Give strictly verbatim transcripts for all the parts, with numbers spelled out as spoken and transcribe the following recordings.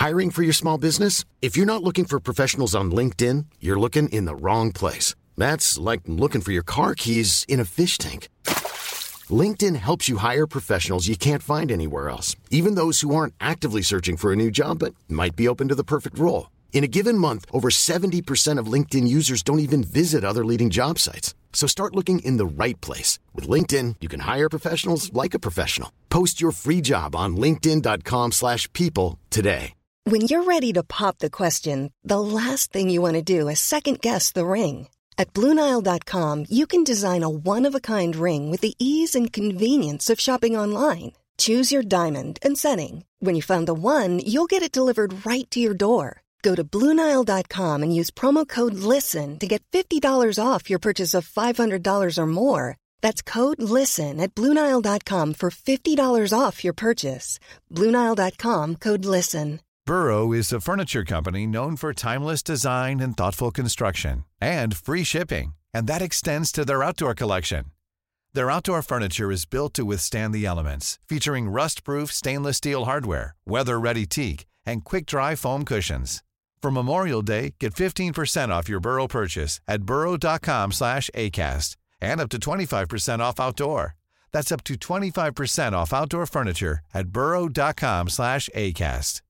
Hiring for your small business? If you're not looking for professionals on LinkedIn, you're looking in the wrong place. That's like looking for your car keys in a fish tank. LinkedIn helps you hire professionals you can't find anywhere else, even those who aren't actively searching for a new job but might be open to the perfect role. In a given month, over seventy percent of LinkedIn users don't even visit other leading job sites. So start looking in the right place. With LinkedIn, you can hire professionals like a professional. Post your free job on linkedin.com slash people today. When you're ready to pop the question, the last thing you want to do is second-guess the ring. At Blue Nile dot com, you can design a one-of-a-kind ring with the ease and convenience of shopping online. Choose your diamond and setting. When you find the one, you'll get it delivered right to your door. Go to Blue Nile dot com and use promo code LISTEN to get fifty dollars off your purchase of five hundred dollars or more. That's code LISTEN at Blue Nile dot com for fifty dollars off your purchase. Blue Nile dot com, code LISTEN. Burrow is a furniture company known for timeless design and thoughtful construction, and free shipping, and that extends to their outdoor collection. Their outdoor furniture is built to withstand the elements, featuring rust-proof stainless steel hardware, weather-ready teak, and quick-dry foam cushions. For Memorial Day, get fifteen percent off your Burrow purchase at burrow.com slash ACAST and up to twenty-five percent off outdoor. That's up to twenty-five percent off outdoor furniture at burrow.com slash ACAST.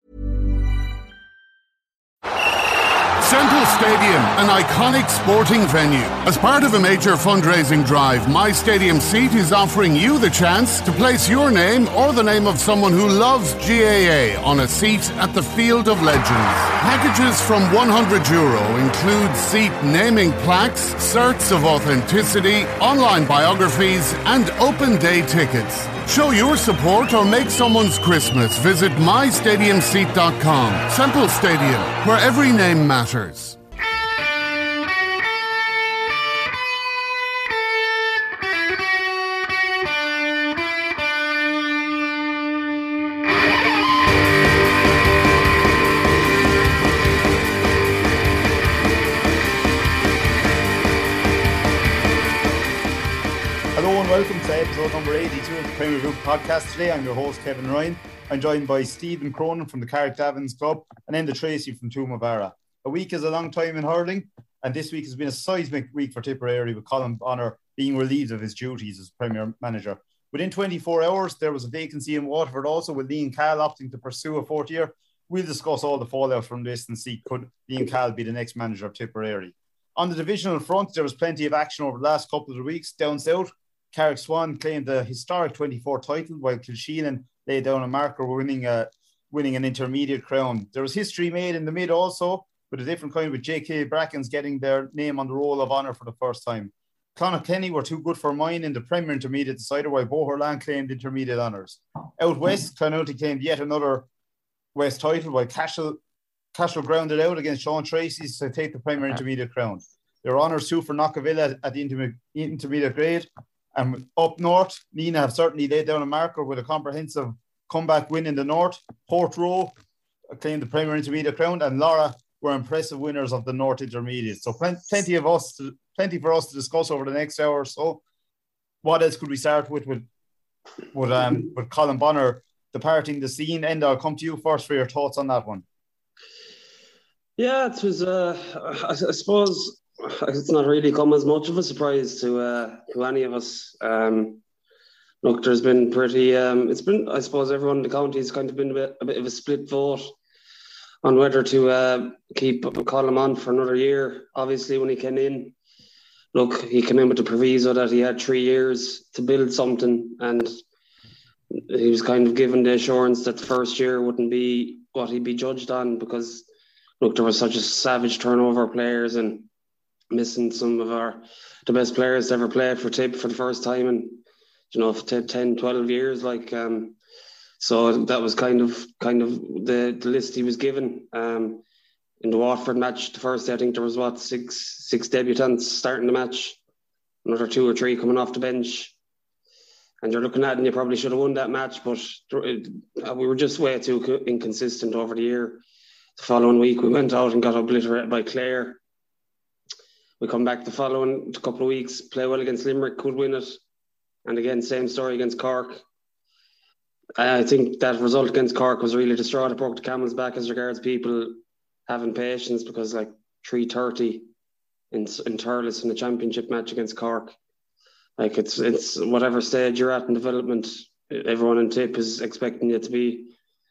Semple Stadium, an iconic sporting venue. As part of a major fundraising drive, My Stadium Seat is offering you the chance to place your name or the name of someone who loves G A A on a seat at the Field of Legends. Packages from one hundred euro include seat naming plaques, certs of authenticity, online biographies, and open day tickets. Show your support or make someone's Christmas. Visit my stadium seat dot com. Semple Stadium, where every name matters. Hello and welcome to episode number eighty-two of the Premier Group podcast. Today I'm your host Kevin Ryan. I'm joined by Stephen Cronin from the Carrickdavins Club and Enda Tracy from Toomevara. A week is a long time in hurling, and this week has been a seismic week for Tipperary, with Colin Bonner being relieved of his duties as Premier Manager. Within twenty-four hours, there was a vacancy in Waterford also, with Liam Cahill opting to pursue a fourth year. We'll discuss all the fallout from this and see could Liam Cahill be the next manager of Tipperary. On the divisional front, there was plenty of action over the last couple of weeks. Down south, Carrick Swan claimed the historic twenty-four title, while Kilsheelan laid down a marker winning a, winning an intermediate crown. There was history made in the mid also, with a different kind, with J K Brackens getting their name on the roll of honour for the first time. Clonakilty were too good for mine in the Premier Intermediate decider, while Boherland claimed intermediate honours. Out west, Clonakilty claimed yet another West title, while Cashel, Cashel grounded out against Sean Tracy's to take the Premier Intermediate crown. There were honours too for Knockavilla at the interme- intermediate grade. And up north, Nina have certainly laid down a marker with a comprehensive comeback win in the north. Port Row claimed the Premier Intermediate crown, and Laura were impressive winners of the North Intermediate. So pl- plenty of us, to, plenty for us to discuss over the next hour or so. What else could we start with with with um with Colin Bonner departing the scene? Enda, I'll come to you first for your thoughts on that one. Yeah, it was. Uh, I, I suppose. It's not really come as much of a surprise to uh, to any of us. Um, look, there's been pretty. Um, it's been, I suppose, everyone in the county has kind of been a bit, a bit of a split vote on whether to uh, keep Colin on for another year. Obviously, when he came in, look, he came in with the proviso that he had three years to build something, and he was kind of given the assurance that the first year wouldn't be what he'd be judged on, because look, there was such a savage turnover of players and missing some of our the best players to ever played for Tip for the first time in, you know, ten, twelve years. Like, um, so that was kind of kind of the, the list he was given. Um, in the Watford match, the first day, I think there was what six six debutants starting the match, another two or three coming off the bench, and you're looking at it and you probably should have won that match, but we were just way too inconsistent over the year. The following week, we went out and got obliterated by Clare. We come back the following couple of weeks, play well against Limerick, could win it. And again, same story against Cork. I think that result against Cork was really the straw that broke the camel's back as regards people having patience, because like three thirty in in Thurles in the championship match against Cork, like it's it's whatever stage you're at in development, everyone in Tip is expecting you to be.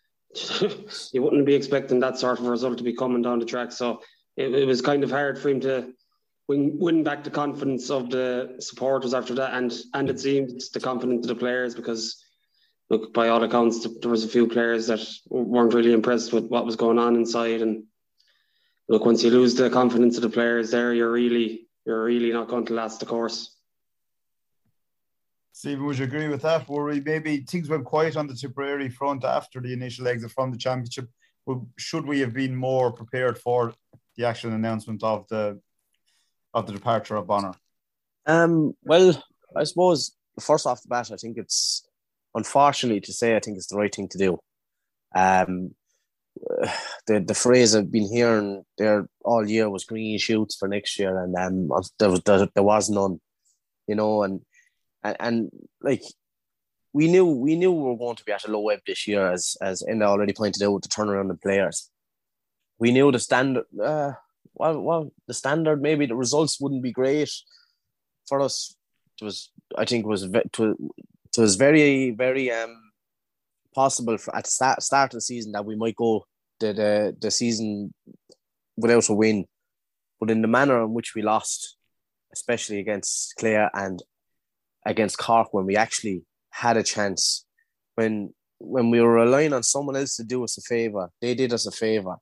You wouldn't be expecting that sort of result to be coming down the track, so it, it was kind of hard for him to win, win back the confidence of the supporters after that, and and it seemed the confidence of the players, because look, by all accounts, there was a few players that weren't really impressed with what was going on inside, and look, once you lose the confidence of the players there, you're really you're really not going to last the course. Stephen, would you agree with that? Were we maybe things went quiet on the Tipperary front after the initial exit from the championship? Should we have been more prepared for the actual announcement of the of the departure of Bonner? Um, well, I suppose first off the bat, I think it's unfortunately to say, I think it's the right thing to do. Um, the the phrase I've been hearing there all year was green shoots for next year, and um, there was there, there was none, you know, and. And, and like we knew, we knew we were going to be at a low ebb this year, as as Enda already pointed out, the turnaround in players. We knew the standard. Uh, well, well, the standard. Maybe the results wouldn't be great for us. It was, I think, it was it was, it was very, very um possible for, at the start start of the season that we might go the the the season without a win, but in the manner in which we lost, especially against Clare and against Cork, when we actually had a chance, when when we were relying on someone else to do us a favour, they did us a favour,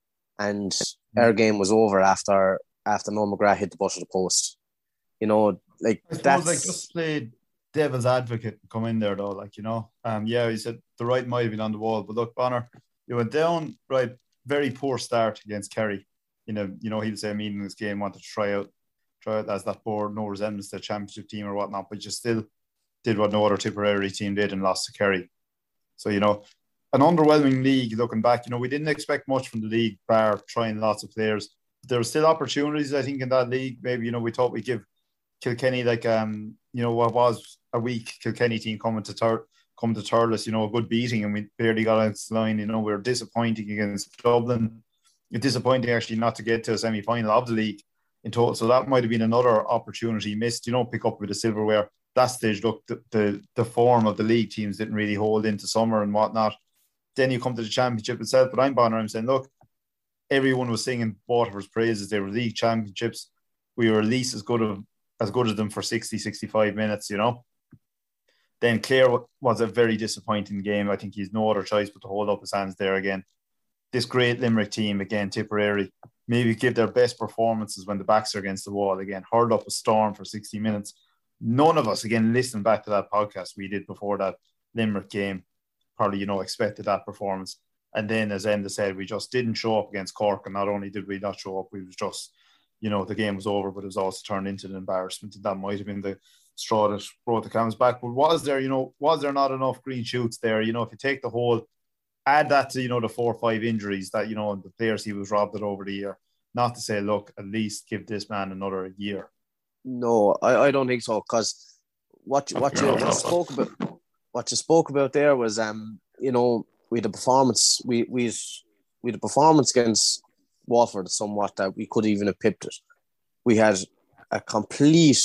and mm-hmm. our game was over after after Noel McGrath hit the butt of the post. You know, like I suppose, that's like, just play devil's advocate and come in there though, like, you know, um, yeah, he said the right might have been on the wall, but look, Bonner, you went down, right, very poor start against Kerry. You know, you know, he'll say meaningless game, wanted to try out. Try it as that board, no resemblance to the championship team or whatnot, but you still did what no other Tipperary team did and lost to Kerry. So, you know, an underwhelming league looking back. You know, we didn't expect much from the league, bar trying lots of players. But there were still opportunities, I think, in that league. Maybe, you know, we thought we'd give Kilkenny, like, um, you know, what was a weak Kilkenny team coming to Tur- coming to Thurles, you know, a good beating, and we barely got against the line. You know, we were disappointing against Dublin. It's disappointing, actually, not to get to a semi-final of the league in total. So that might have been another opportunity missed, you know, pick up with the silverware. That stage, look, the, the the form of the league teams didn't really hold into summer and whatnot. Then you come to the championship itself, but I'm Bonner, I'm saying, look, everyone was singing Waterford's praises. They were league championships. We were at least as good of as good as them for sixty, sixty-five minutes, you know. Then Clare was a very disappointing game. I think he's no other choice but to hold up his hands there again. This great Limerick team, again, Tipperary, maybe give their best performances when the backs are against the wall again, hurled up a storm for sixty minutes. None of us, again, listening back to that podcast we did before that Limerick game, probably, you know, expected that performance. And then, as Enda said, we just didn't show up against Cork. And not only did we not show up, we was just, you know, the game was over, but it was also turned into an embarrassment. And that might have been the straw that brought the Cams back. But was there, you know, was there not enough green shoots there? You know, if you take the whole, add that to, you know, the four or five injuries that, you know, the players he was robbed of over the year. Not to say, look, at least give this man another year. No, I, I don't think so, because what what you, what you spoke about, what you spoke about there was, um, you know, we had a performance, we we we had a performance against Waterford somewhat that we could even have pipped it. We had a complete,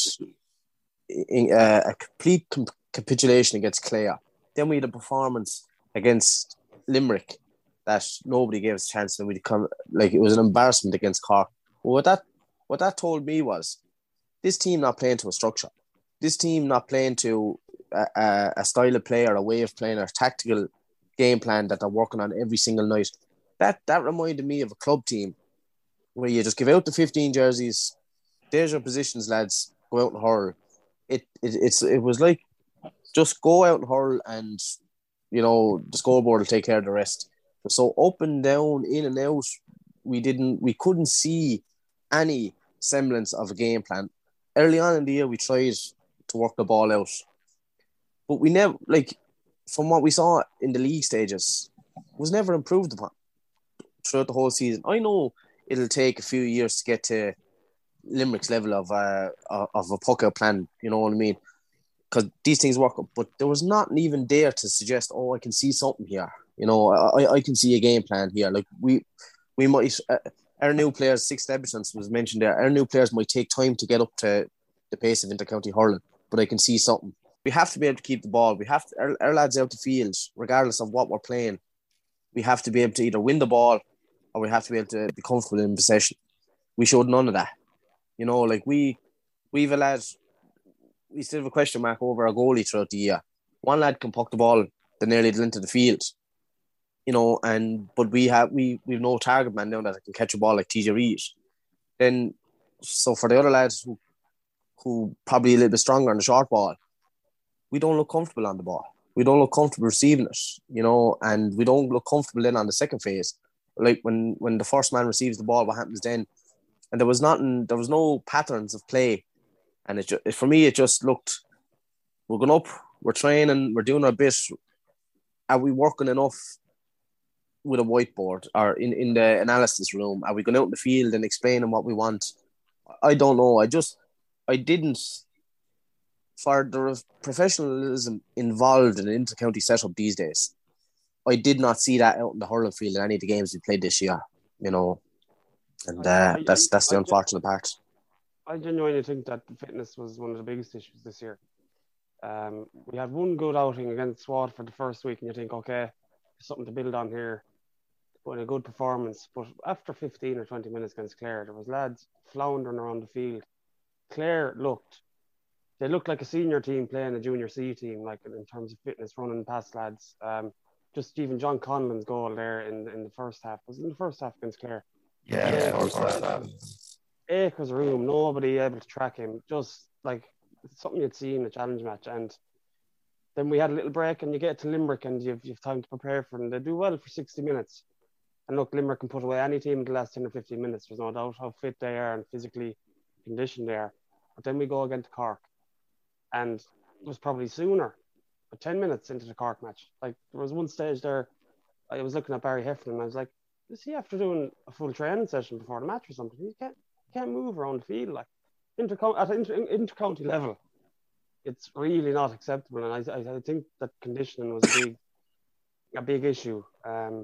uh, a complete com- capitulation against Clare. Then we had a performance against Limerick that nobody gave us a chance, and we'd come like it was an embarrassment against Cork. But what that what that told me was this team not playing to a structure, this team not playing to a, a, a style of play or a way of playing or a tactical game plan that they're working on every single night. That that reminded me of a club team where you just give out the fifteen jerseys. There's your positions, lads. Go out and hurl. It it it's it was like just go out and hurl, and you know the scoreboard will take care of the rest. So up and down, in and out, we didn't, we couldn't see any semblance of a game plan. Early on in the year, we tried to work the ball out, but we never, like, from what we saw in the league stages, was never improved upon throughout the whole season. I know it'll take a few years to get to Limerick's level of uh, of a puck out plan. You know what I mean? because these things work. But there was nothing even there to suggest, oh, I can see something here. You know, I, I can see a game plan here. Like we we might uh, our new players, six Ebertons was mentioned there. Our new players might take time to get up to the pace of intercounty hurling, but I can see something. We have to be able to keep the ball. We have to, our, our lads out the field, regardless of what we're playing. We have to be able to either win the ball or we have to be able to be comfortable in possession. We showed none of that. You know, like we, we've a lad, we still have a question mark over our goalie throughout the year. One lad can puck the ball the nearly into the field, you know, and but we have we we've no target man now that can catch a ball like T J Reid. Then, so for the other lads who, who probably a little bit stronger on the short ball, we don't look comfortable on the ball. We don't look comfortable receiving it, you know, and we don't look comfortable then on the second phase. Like when, when the first man receives the ball, what happens then? And there was nothing, there was no patterns of play. And it just, for me, it just looked, we're going up, we're training, we're doing our bit. Are we working enough with a whiteboard or in, in the analysis room? Are we going out in the field and explaining what we want? I don't know. I just, I didn't, for the professionalism involved in an inter-county setup these days, I did not see that out in the hurling field in any of the games we played this year, you know, and uh, I, I, that's that's the I, unfortunate I, part. I genuinely think that fitness was one of the biggest issues this year. Um, we had one good outing against Waterford the first week, and you think, okay, there's something to build on here, put in a good performance. But after fifteen or twenty minutes against Clare, there was lads floundering around the field. Clare looked, they looked like a senior team playing a junior C team, like in terms of fitness, running past lads. Um, just even John Conlon's goal there in in the first half was in the first half against Clare. Yeah, yeah, first half. Acres room, nobody able to track him. Just like something you'd see in a challenge match. And then we had a little break, and you get to Limerick, and you've you've time to prepare for them. They do well for sixty minutes. And look, Limerick can put away any team in the last ten or fifteen minutes. There's no doubt how fit they are and physically conditioned they are. But then we go against Cork, and it was probably sooner, but ten minutes into the Cork match. Like, there was one stage there, I was looking at Barry Heffernan, and I was like, is he after doing a full training session before the match or something? He can't, he can't move around the field. Like, inter- at inter- inter-county level, it's really not acceptable. And I, I, I think that conditioning was a big, a big issue, um,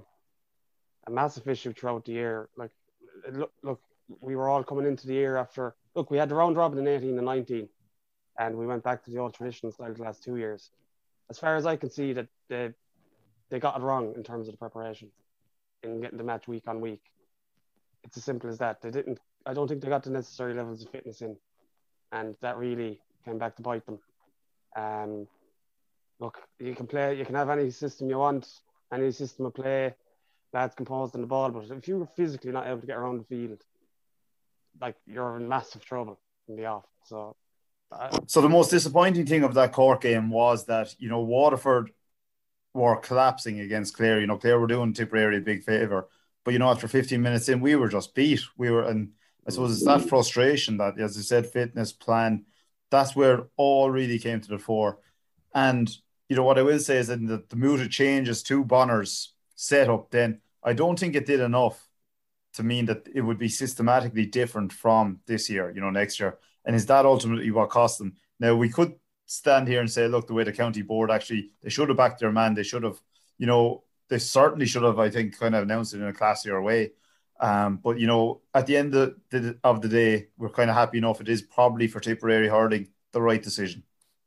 a massive issue throughout the year. Like, look, look, we were all coming into the year after, look, we had the round robin in eighteen and nineteen. And we went back to the old traditional style the last two years. As far as I can see, that they they got it wrong in terms of the preparation in getting the match week on week. It's as simple as that. They didn't. I don't think they got the necessary levels of fitness in, and that really came back to bite them. Um, look, you can play. You can have any system you want, any system of play. Lads composed on the ball, but if you're physically not able to get around the field, like, you're in massive trouble in the off. So. So the most disappointing thing of that Cork game was that, you know, Waterford were collapsing against Clare. You know, Clare were doing Tipperary a big favour. But, you know, after fifteen minutes in, we were just beat. We were, and I suppose it's that frustration that, as I said, fitness, plan, that's where it all really came to the fore. And, you know, what I will say is that the, the mooted changes to Bonner's setup, then I don't think it did enough to mean that it would be systematically different from this year, you know, next year. And is that ultimately what cost them? Now, we could stand here and say, look, the way the county board actually, they should have backed their man. They should have, you know, they certainly should have, I think, kind of announced it in a classier way. Um, but, you know, at the end of the, of the day, we're kind of happy enough. It is probably for Tipperary hurling the right decision.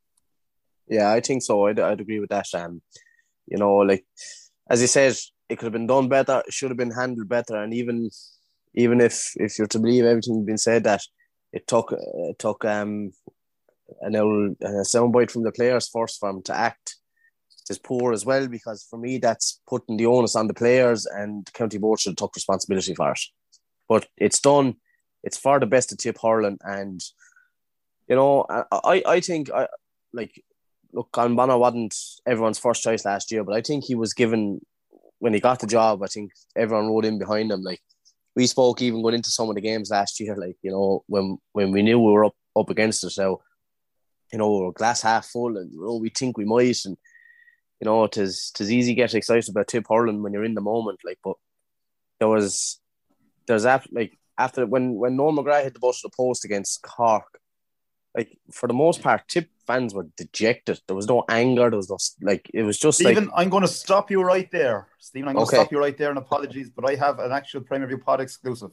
Yeah, I think so. I'd, I'd agree with that. Um, you know, like, as you said, it could have been done better. It should have been handled better. And even even if, if you're to believe everything that's been said, that It took it took um an old a soundbite from the players first for them to act as poor as well, because for me that's putting the onus on the players, and the county board should have took responsibility for it. But it's done. It's for the best of Tip hurling, and you know I I think I like look, Colin Bonner wasn't everyone's first choice last year, but I think he was given when he got the job. I think everyone rode in behind him. Like, we spoke even going into some of the games last year, like, you know, when when we knew we were up, up against it. So, you know, we were glass half full, and, you know, we think we might. And, you know, it is, it is easy to get excited about Tip hurling when you're in the moment. Like, but there was, there's after, like, after when, when Noel McGrath hit the bus of the post against Cork, like, for the most part, Tip fans were dejected. There was no anger. There was no like. It was just Stephen, like. I'm going to stop you right there. Stephen, I'm going Okay. to stop you right there, and apologies, but I have an actual Premier View pod exclusive.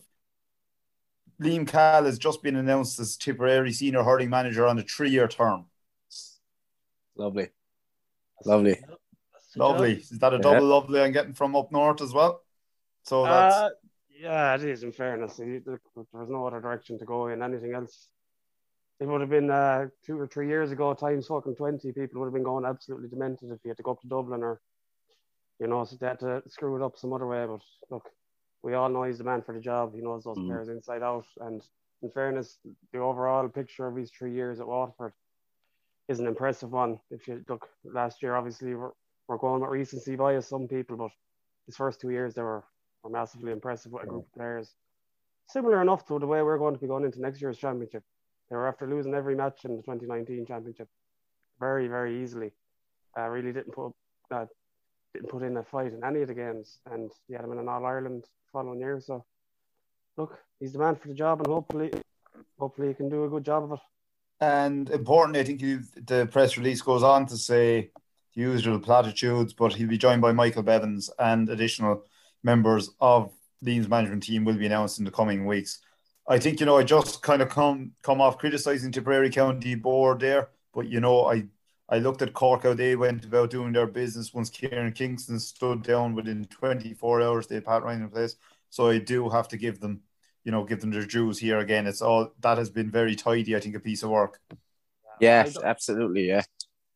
Liam Cahill has just been announced as Tipperary senior hurling manager on a three-year term. Lovely, lovely, Lovely. Is that a Yeah. double lovely I'm getting from up north as well? So that's Uh, yeah, it is. In fairness, there there was no other direction to go in. Anything else, it would have been uh, two or three years ago. Times fucking twenty. People would have been going absolutely demented if you had to go up to Dublin, or you know, so they had to screw it up some other way. But look, we all know he's the man for the job. He knows those Mm. players inside out. And in fairness, the overall picture of his three years at Waterford is an impressive one. If you look last year, obviously we're we're going with recency bias, some people, but his first two years they were, were massively impressive with a group of players. Similar enough to the way we're going to be going into next year's championship. They were after losing every match in the twenty nineteen championship very, very easily. Uh, really didn't put uh, didn't put in a fight in any of the games, and he had him in an All Ireland following year. So look, he's the man for the job, and hopefully, hopefully he can do a good job of it. And important, I think you, the press release goes on to say the usual platitudes, but he'll be joined by Michael Bevins, and additional members of Liam's management team will be announced in the coming weeks. I think, you know, I just kind of come come off criticising Tipperary County Board there, but, you know, I, I looked at Cork, how they went about doing their business once Kieran Kingston stood down within twenty-four hours, they had Pat Ryan in place. So I do have to give them, you know, give them their dues here again. It's all, that has been very tidy, I think, a piece of work. yes, absolutely, yeah.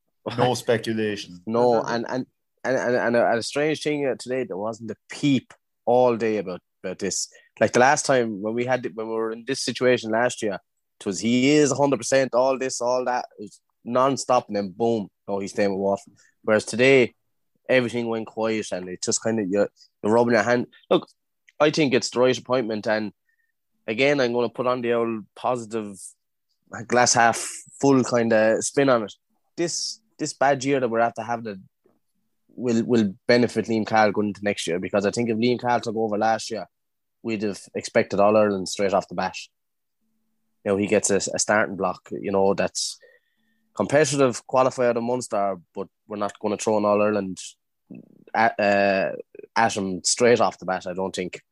No speculation. No, and and and and, and, a, and a strange thing uh, today, there wasn't a peep all day about, about this. Like the last time when we had when we were in this situation last year, it was he is one hundred percent all this, all that. It was non-stop, and then boom, oh, he's staying with Waterford. Whereas today, everything went quiet, and it just kind of you're, you're rubbing your hand. Look, I think it's the right appointment, and again, I'm going to put on the old positive glass half full kind of spin on it. This this bad year that we're after having it will will benefit Liam Cahill going into next year, because I think if Liam Cahill took over last year, we'd have expected All Ireland straight off the bat. You know, he gets a, a starting block, you know, that's competitive, qualifier of Munster, but we're not going to throw an All Ireland at, uh, at him straight off the bat, I don't think.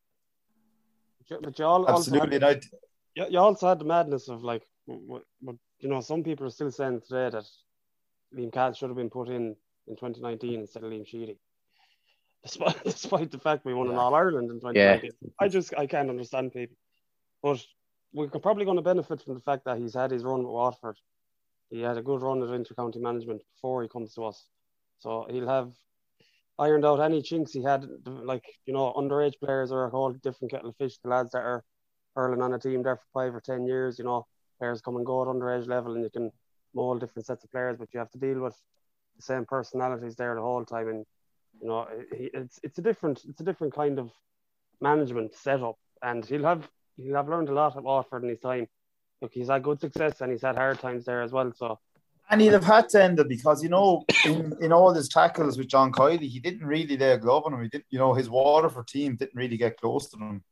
But you all Absolutely. Also had, you, you also had the madness of, like, what, what, you know, some people are still saying today that Liam Cahill should have been put in in twenty nineteen instead of Liam Sheedy. Despite, despite the fact we won an All Ireland in twenty nineteen. Yeah. I just, I can't understand people. But we're probably going to benefit from the fact that he's had his run with Waterford. He had a good run at inter-county management before he comes to us. So he'll have ironed out any chinks he had. Like, you know, underage players are a whole different kettle of fish. The lads that are hurling on a team there for five or ten years, you know, players come and go at underage level, and you can mold different sets of players, but you have to deal with the same personalities there the whole time. And, you know, it's it's a different it's a different kind of management setup, and he'll have he'll have learned a lot at Waterford in his time. Look, he's had good success, and he's had hard times there as well. So, and he'd have had to end it, because, you know, in, in all his tackles with John Kiley, he didn't really lay a glove on him. He didn't, you know, his Waterford team didn't really get close to him.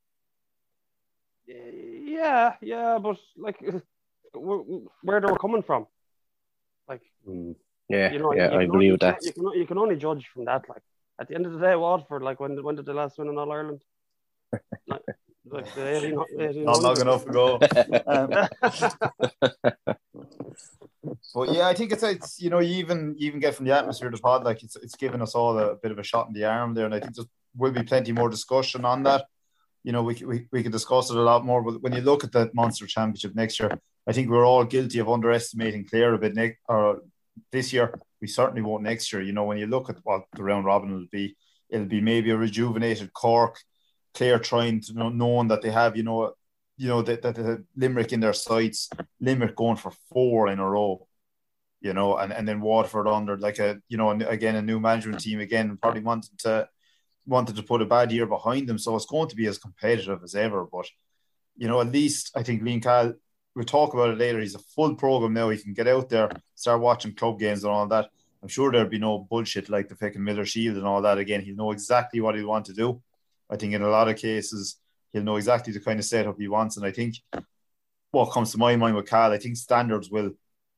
Yeah, yeah, but like where they were coming from, like, mm, yeah, you know, yeah, you I agree only, with that. You can you can only judge from that. Like, at the end of the day, Waterford, like, when when did they last win in All Ireland? Like, like the eighteen, eighteen Not long enough ago. um, but yeah, I think it's it's you know, you even you even get from the atmosphere of the pod, like it's it's given us all a bit of a shot in the arm there, and I think there will be plenty more discussion on that. You know, we we we can discuss it a lot more. But when you look at the Munster Championship next year, I think we're all guilty of underestimating Clare a bit. Next or this year, we certainly won't next year. You know, when you look at what the round robin will be, it'll be maybe a rejuvenated Cork, Clare trying to know, knowing that they have, you know, you know that that the Limerick in their sights, Limerick going for four in a row. You know, and, and then Waterford under like a you know again a new management team again, probably wanted to. wanted to put a bad year behind them, so it's going to be as competitive as ever. But, you know, at least I think Liam Cahill, we'll talk about it later, he's a full programme now. He can get out there, start watching club games and all that. I'm sure there'll be no bullshit like the fucking Miller Shield and all that again. He'll know exactly what he'll want to do. I think in a lot of cases, he'll know exactly the kind of setup he wants. And I think what comes to my mind with Cahill, I think standards will,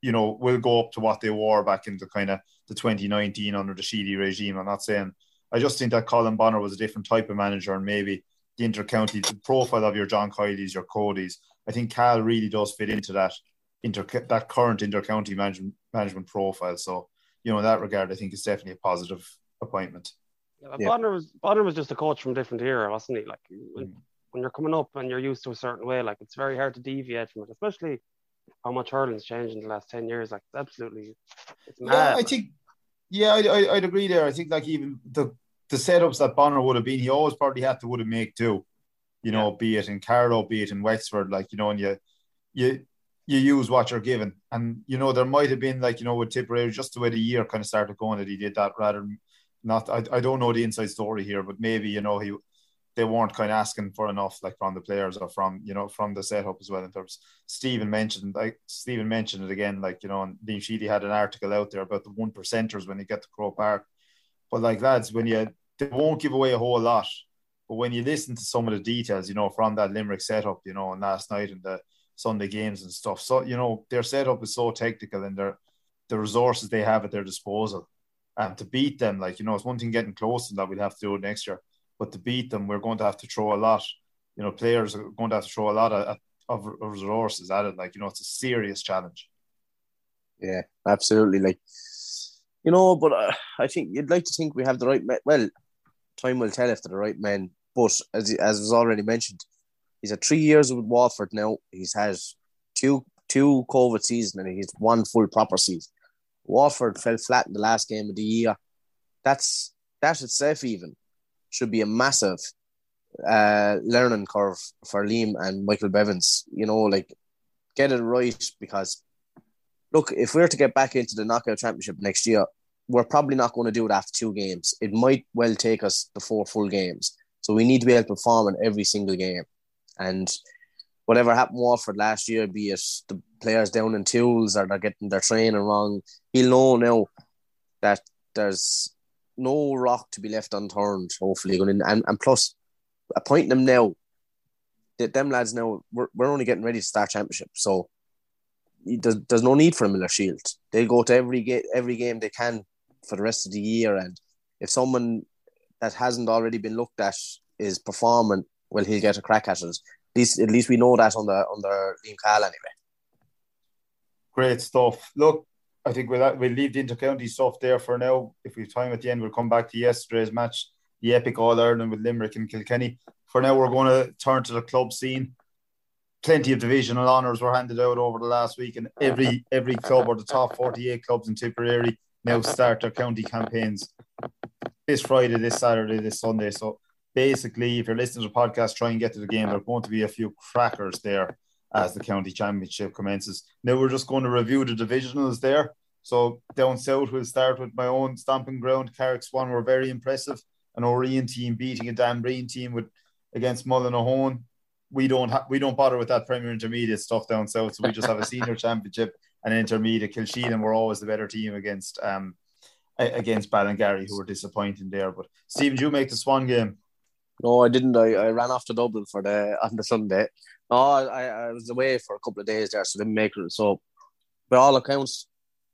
you know, will go up to what they were back in the kind of the twenty nineteen under the Sheedy regime. I'm not saying, I just think that Colin Bonner was a different type of manager, and maybe the inter-county the profile of your John Kiley's, your Cody's. I think Cal really does fit into that inter that current inter-county management management profile. So, you know, in that regard, I think it's definitely a positive appointment. Yeah, but yeah. Bonner was Bonner was just a coach from a different era, wasn't he? Like when, mm. when you're coming up and you're used to a certain way, like it's very hard to deviate from it, especially how much hurling's changed in the last ten years. Like it's absolutely, it's mad. Yeah, I think, yeah, I, I, I'd agree there. I think like even the the setups that Bonner would have been, he always probably had to would have make do, you know, yeah. be it in Carlow, be it in Wexford, like, you know, and you, you, you use what you're given. And, you know, there might have been like, you know, with Tipperary, just the way the year kind of started going that he did that rather than not, I, I don't know the inside story here, but maybe, you know, he, they weren't kind of asking for enough, like from the players or from, you know, from the setup as well. In terms, Stephen mentioned, like Stephen mentioned it again, like, you know, and Liam Sheedy had an article out there about the one percenters when you get to Croke Park. But like lads, when you, they won't give away a whole lot, but when you listen to some of the details, you know, from that Limerick setup, you know, and last night and the Sunday games and stuff, so, you know, their setup is so technical and their, the resources they have at their disposal. And to beat them, like, you know, it's one thing getting close to that, we'll have to do it next year. But to beat them, we're going to have to throw a lot. You know, players are going to have to throw a lot of, of resources at it. Like, you know, it's a serious challenge. Yeah, absolutely. Like, you know, but uh, I think you'd like to think we have the right men. Well, time will tell if they're the right men. But as as was already mentioned, he's had three years with Waterford now. He's had two two COVID seasons and he's one full proper season. Waterford fell flat in the last game of the year. That's that itself even should be a massive uh, learning curve for Liam and Michael Bevins. You know, like, get it right, because look, if we're to get back into the knockout championship next year, we're probably not going to do it after two games. It might well take us the four full games. So we need to be able to perform in every single game. And whatever happened to Waterford last year, be it the players down in tools or they're getting their training wrong, he'll know now that there's no rock to be left unturned, hopefully. And, and plus, appointing them now, them lads now, we're, we're only getting ready to start championship. So there's, there's no need for a Miller Shield. They go to every, ga- every game they can for the rest of the year. And if someone that hasn't already been looked at is performing, well, he'll get a crack at it. At least, at least we know that on the under Liam Cahill anyway. Great stuff. Look, I think we'll, we'll leave the inter-county stuff there for now. If we have time at the end, we'll come back to yesterday's match, the epic All-Ireland with Limerick and Kilkenny. For now, we're going to turn to the club scene. Plenty of divisional honours were handed out over the last week, and every every club, or the top forty-eight clubs in Tipperary, now start their county campaigns this Friday, this Saturday, this Sunday. So basically, if you're listening to the podcast, try and get to the game. There are going to be a few crackers there as the county championship commences. Now we're just going to review the divisionals there. So down south, we'll start with my own stomping ground. Carrick Swan were very impressive. An Orion team beating a Danbreen team with against Mullinahone. We don't ha- we don't bother with that Premier Intermediate stuff down south. So we just have a senior championship and an intermediate. Kilsheen, and we're always the better team against um against Ballingarry, who were disappointing there. But Stephen, did you make the Swan game? No, I didn't. I, I ran off to Dublin for the on the Sunday. No, I, I was away for a couple of days there, so didn't make it. So, by all accounts,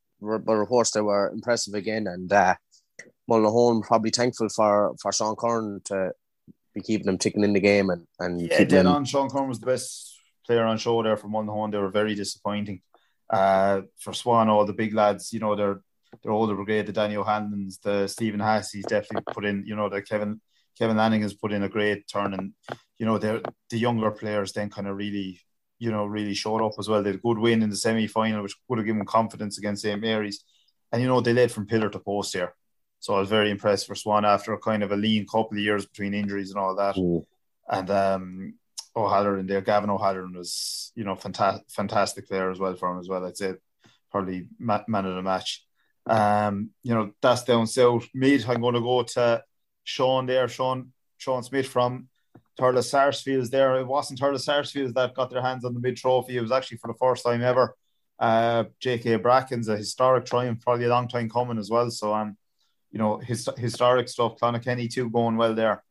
by reports, they were impressive again. And uh, Mullinahone probably thankful for, for Sean Curran to be keeping them ticking in the game. And, and yeah, dead on. Sean Curran was the best player on show there for Mullinahone. They were very disappointing. Uh, for Swan, all the big lads, you know, they're their older brigade, the Danny O'Hanlon's, the Stephen Hassey's definitely put in, you know, the Kevin Kevin Lanning has put in a great turn, and you know the the younger players then kind of really, you know, really showed up as well. They had a good win in the semi-final, which would have given them confidence against Saint Mary's, and you know they led from pillar to post here. So I was very impressed for Swan after a kind of a lean couple of years between injuries and all that. Mm. And um, O'Halloran there, Gavin O'Halloran was, you know, fantastic, fantastic player as well for him as well. I'd say probably man of the match. Um, you know, that's down south. Mid, I'm going to go to Sean there, Sean Sean Smith from Thurles Sarsfields there. It wasn't Thurles Sarsfields that got their hands on the mid trophy. It was actually for the first time ever. Uh, J K Bracken's a historic triumph, probably a long time coming as well. So, um, you know, his, historic stuff. Clonakilty too going well there.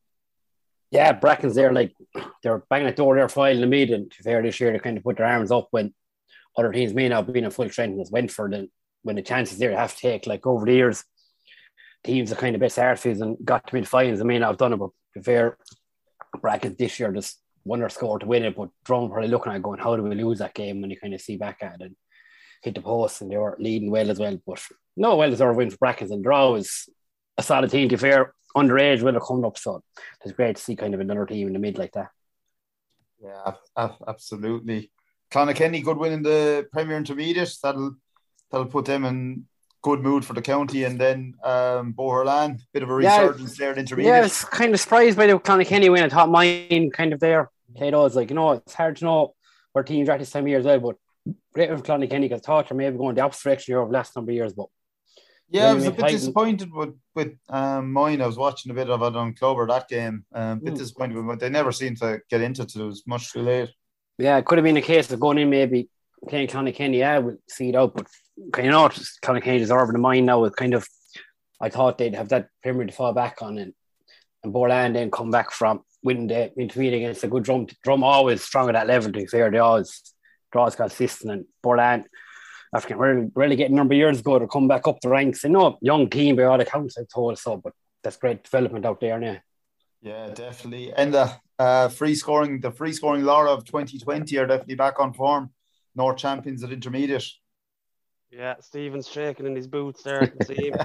Yeah, Bracken's there, like they're banging at the door there, filing the mid, and to fair this year they kind of put their arms up when other teams may not be in a full strength as Wentford, and when the chances there, you have to take. Like over the years, teams that kind of best Arsefields and got to mid-finals, they may not have done it, but the fair bracket this year, just one or score to win it, but Drum probably looking at going, how do we lose that game when you kind of see back at it and hit the post, and they were leading well as well. But no, well deserved win for brackets, and draw is a solid team. To be fair, underage will have come up, so it's great to see kind of another team in the mid like that. Yeah, absolutely. Clonakilty, good win in the Premier Intermediate. That'll that'll put them in good mood for the county, and then um, Boherland, bit of a resurgence yeah, there in Intermediate. Yeah, I was kind of surprised by the Clonakilty win. I thought mine kind of there. Played odds, like, you know, it's hard to know where teams are at this time of year as well, but great with Clonakilty, because I thought they're maybe going the opposite direction here over the last number of years, but yeah, I was a bit disappointed with, with um, mine. I was watching a bit of it on Clubber, that game. Um, a bit mm. disappointed with it. They never seemed to get into it. It was much too late. Yeah, it could have been a case of going in maybe playing Clonakilty. Yeah, we'll see it out. But you know, Clonakilty deserving the mine now. With kind of, I thought they'd have that Premier to fall back on, and and Boherland then come back from winning the intermediate against a good Drum. Drum always strong at that level, to be fair. They always draws consistent, and Boherland, after really, really getting a number of years ago to come back up the ranks. You know, young team by all accounts, I told so, but that's great development out there now. Yeah, definitely. And the uh, free scoring, the free scoring Laura of twenty twenty are definitely back on form. North champions at intermediate. Yeah, Stephen's shaking in his boots there. I can see him.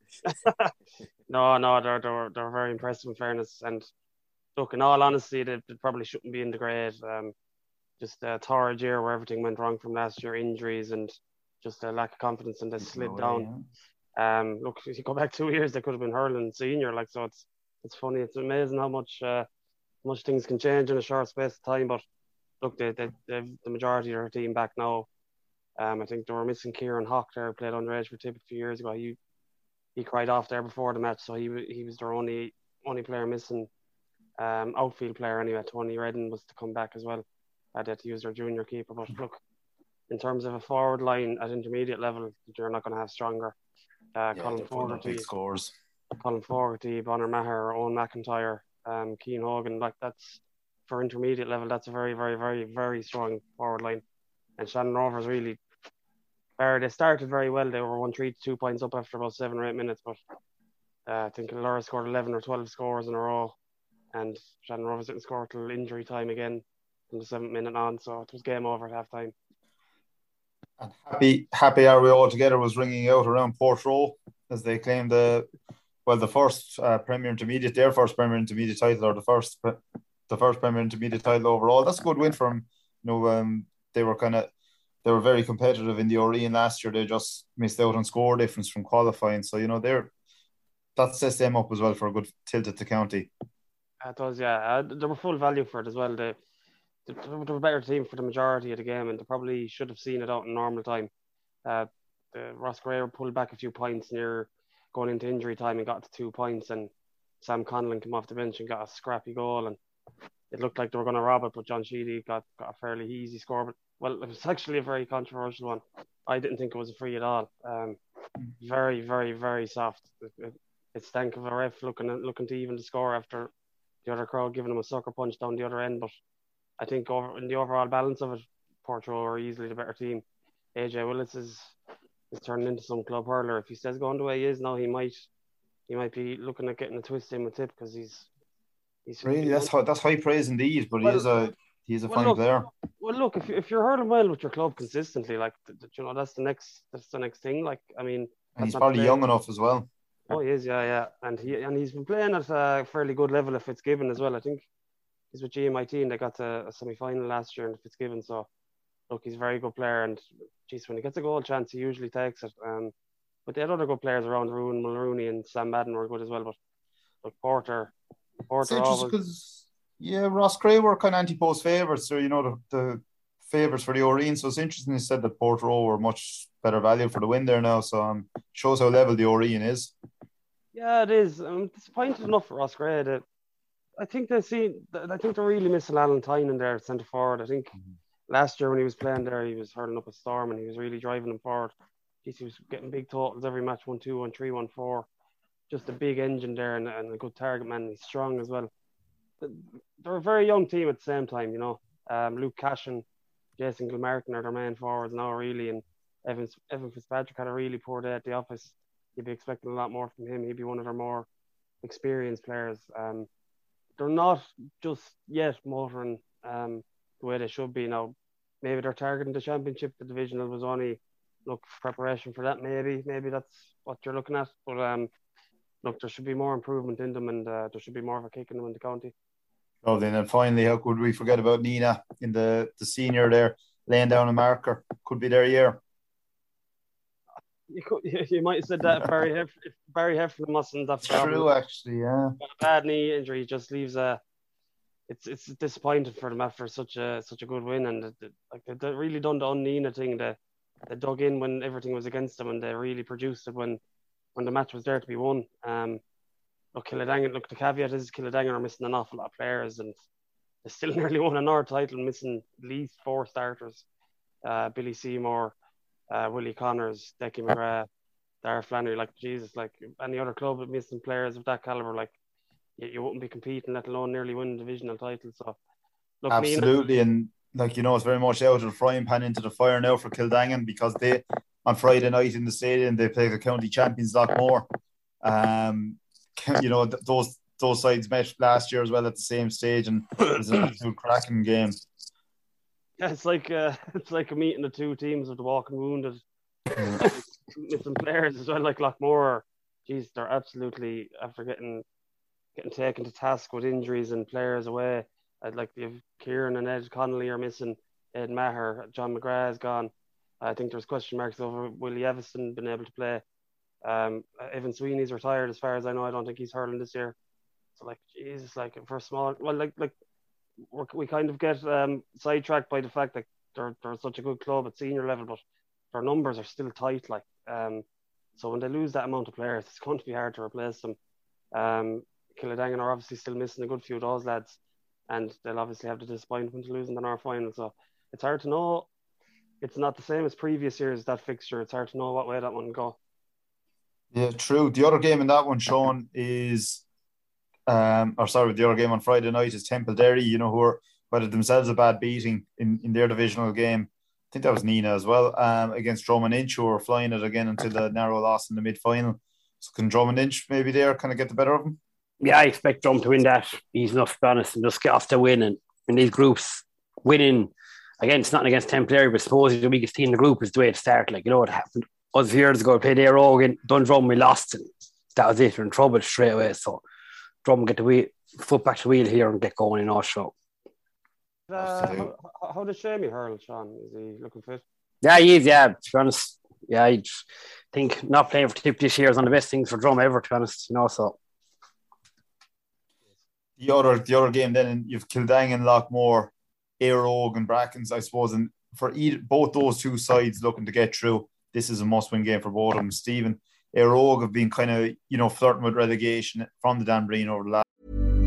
no, no, they're, they're they're very impressive in fairness. And look, in all honesty, they, they probably shouldn't be in the grade. Um, just a torrid year where everything went wrong from last year, injuries and just a lack of confidence, and they slid no down. Yeah. Um, look, if you go back two years, they could have been hurling senior. Like, so it's it's funny. It's amazing how much uh, much things can change in a short space of time. But look, they they they've the majority of their team back now. Um, I think they were missing Kieran Hawk there, played underage for Tip a few years ago. He he cried off there before the match, so he he was their only only player missing. Um, outfield player anyway. Tony Redden was to come back as well. Uh, they had to use their junior keeper. But look, in terms of a forward line at intermediate level, you're not going to have stronger. Uh, yeah, Colin Fogarty, scores. Colin Fogarty, Bonner Maher, Owen McIntyre, um, Keane Hogan. Like, that's for intermediate level. That's a very, very, very, very strong forward line. And Shannon Rovers really, or they started very well. They were one three to two points up after about seven or eight minutes. But uh, I think Laura scored eleven or twelve scores in a row, and Shannon Rovers didn't score till injury time again from the seventh minute on. So it was game over at half time. And happy, happy are we all together was ringing out around Portroe as they claimed the well the first uh, Premier Intermediate, their first Premier Intermediate title, or the first the first Premier Intermediate title overall. That's a good win for them. You know, um, they were kind of they were very competitive in the Oreen last year. They just missed out on score difference from qualifying. So you know they're that sets them up as well for a good tilt at the county. It does, yeah. Uh, they were full value for it as well. They They were a better team for the majority of the game, and they probably should have seen it out in normal time. Uh, the Ross Gray pulled back a few points near going into injury time and got to two points, and Sam Conlon came off the bench and got a scrappy goal, and it looked like they were going to rob it, but John Sheedy got, got a fairly easy score. But, well, it was actually a very controversial one. I didn't think it was a free at all. Um, very, very, very soft. It, it, it stank of a ref looking, looking to even the score after the other crowd giving him a sucker punch down the other end, but I think over in the overall balance of it, Portroe are easily the better team. A J Willis is is turning into some club hurler. If he stays going the way he is now, he might he might be looking at getting a twist in with Tip, because he's he's really that's high, that's high praise indeed. But well, he is a he's a well, fine look, player. Well, look, if if you're hurling well with your club consistently, like you know, that's the next that's the next thing. Like, I mean, and he's probably young enough as well. Oh, he is, yeah, yeah, and he and he's been playing at a fairly good level if Fitzgibbon as well. I think he's with G M I T and they got to a semi-final last year in Fitzgibbon. So, look, he's a very good player, and geez, when he gets a goal chance, he usually takes it. Um, but they had other good players around. Rowan Mulrooney and Sam Madden were good as well. But look, Porter, Porter it's always... because yeah, Ross Gray were kind of anti-post favourites, so you know the, the favourites for the Oreen. So it's interesting you said that Portroe were much better value for the win there now. So um, shows how level the Oreen is. Yeah, it is. I'm disappointed enough for Ross Gray that I think they see. I think they're really missing Alan Tyne in there at centre forward. I think mm-hmm. last year when he was playing there, he was hurling up a storm and he was really driving them forward. He was getting big totals every match: one two, one three, one four. Just a big engine there and, and a good target man. He's strong as well. They're a very young team at the same time, you know. Um, Luke Cashin Jason Gilmartin are their main forwards now, really, and Evan, Evan Fitzpatrick had a really poor day at the office. You'd be expecting a lot more from him. He'd be one of their more experienced players. Um, they're not just yet motoring um, the way they should be now. Maybe they're targeting the championship. The divisional was only look preparation for that. Maybe, maybe that's what you're looking at. But um, look, there should be more improvement in them, and uh, there should be more of a kick in them in the county. Oh, then and finally, how could we forget about Nina in the, the senior there, laying down a marker? Could be their year. You, could, you might have said that if Barry, Hef, if Barry Heffernan wasn't that far. True, actually, yeah. But a bad knee injury just leaves a. It's it's disappointing for them after such a such a good win, and the, like they, they really done the un-Nina thing. They they dug in when everything was against them, and they really produced it when when the match was there to be won. Um, look, Killadangan. Look, the caveat is Killadangan are missing an awful lot of players, and they still nearly won another title, missing at least four starters. Uh, Billy Seymour. Uh, Willie Connors, Decky McGrath, Dara Flannery, like Jesus, like any other club with missing players of that caliber, like you, you wouldn't be competing, let alone nearly win divisional titles. So, look, absolutely, Nina, and like you know, it's very much out of the frying pan into the fire now for Kildangan, because they on Friday night in the stadium they play the county champions Lockmore. Um, you know th- those those sides met last year as well at the same stage, and it was an absolute cracking game. Yeah, it's like uh, it's like a meeting the two teams of the walking wounded, missing players as well. Like Lockmore, geez, they're absolutely after getting getting taken to task with injuries and players away. I'd like the Kieran and Ed Connolly are missing. Ed Maher, John McGrath is gone. I think there's question marks over Willie Everson being able to play. Um, Evan Sweeney's retired, as far as I know. I don't think he's hurling this year. So like, Jesus, like for a small, well, like like. We're, we kind of get um, sidetracked by the fact that they're, they're such a good club at senior level, but their numbers are still tight. Like, um, so when they lose that amount of players, it's going to be hard to replace them. Um, Killadangan are obviously still missing a good few of those lads, and they'll obviously have the disappointment of losing the North final. So it's hard to know. It's not the same as previous years, that fixture. It's hard to know what way that one will go. Yeah, true. The other game in that one, Sean, is. Um, or sorry, the other game on Friday night is Temple Derry, you know, who are whether themselves a bad beating in, in their divisional game. I think that was Nina as well, um, against Drummond Inch, who are flying it again until the narrow loss in the mid-final. So can Drummond Inch maybe there kind of get the better of them? Yeah, I expect Drum to win that. He's enough, to be honest, and just get off to win. And in these groups, winning, again, it's nothing against Temple Derry, but supposedly the weakest team in the group is the way to start. Like, you know, what happened us years ago, we played Éire Óg in Dundrum, we lost, and that was it. We're in trouble straight away. So Drum get the wheel, foot back to the wheel here and get going in our show. Uh, how, how does Shamey hurl, Sean? Is he looking fit? Yeah, he is, yeah, to be honest. Yeah, I think not playing for Tip this year is one of the best things for Drum ever, to be honest, you know, so. The other the other game then, you've Kildangan, Lockmore, Éire Óg and Brackens, I suppose, and for either, both those two sides looking to get through, this is a must-win game for both of them. Stephen, Éire Óg have been kind of, you know, flirting with relegation from the Dan Breen over the last.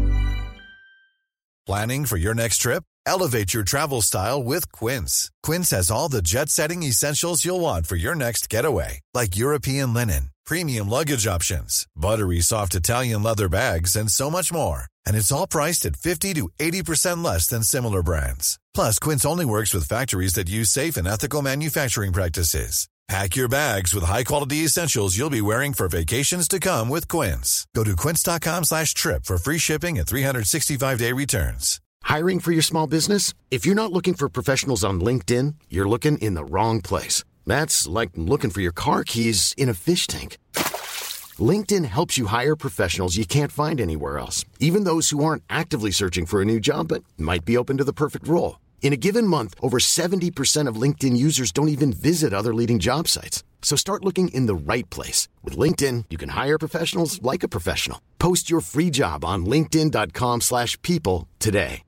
Planning for your next trip? Elevate your travel style with Quince. Quince has all the jet-setting essentials you'll want for your next getaway, like European linen, premium luggage options, buttery soft Italian leather bags, and so much more. And it's all priced at fifty to eighty percent less than similar brands. Plus, Quince only works with factories that use safe and ethical manufacturing practices. Pack your bags with high-quality essentials you'll be wearing for vacations to come with Quince. Go to quince.com slash trip for free shipping and three sixty-five day returns. Hiring for your small business? If you're not looking for professionals on LinkedIn, you're looking in the wrong place. That's like looking for your car keys in a fish tank. LinkedIn helps you hire professionals you can't find anywhere else, even those who aren't actively searching for a new job but might be open to the perfect role. In a given month, over seventy percent of LinkedIn users don't even visit other leading job sites. So start looking in the right place. With LinkedIn, you can hire professionals like a professional. Post your free job on linkedin.com slash people today.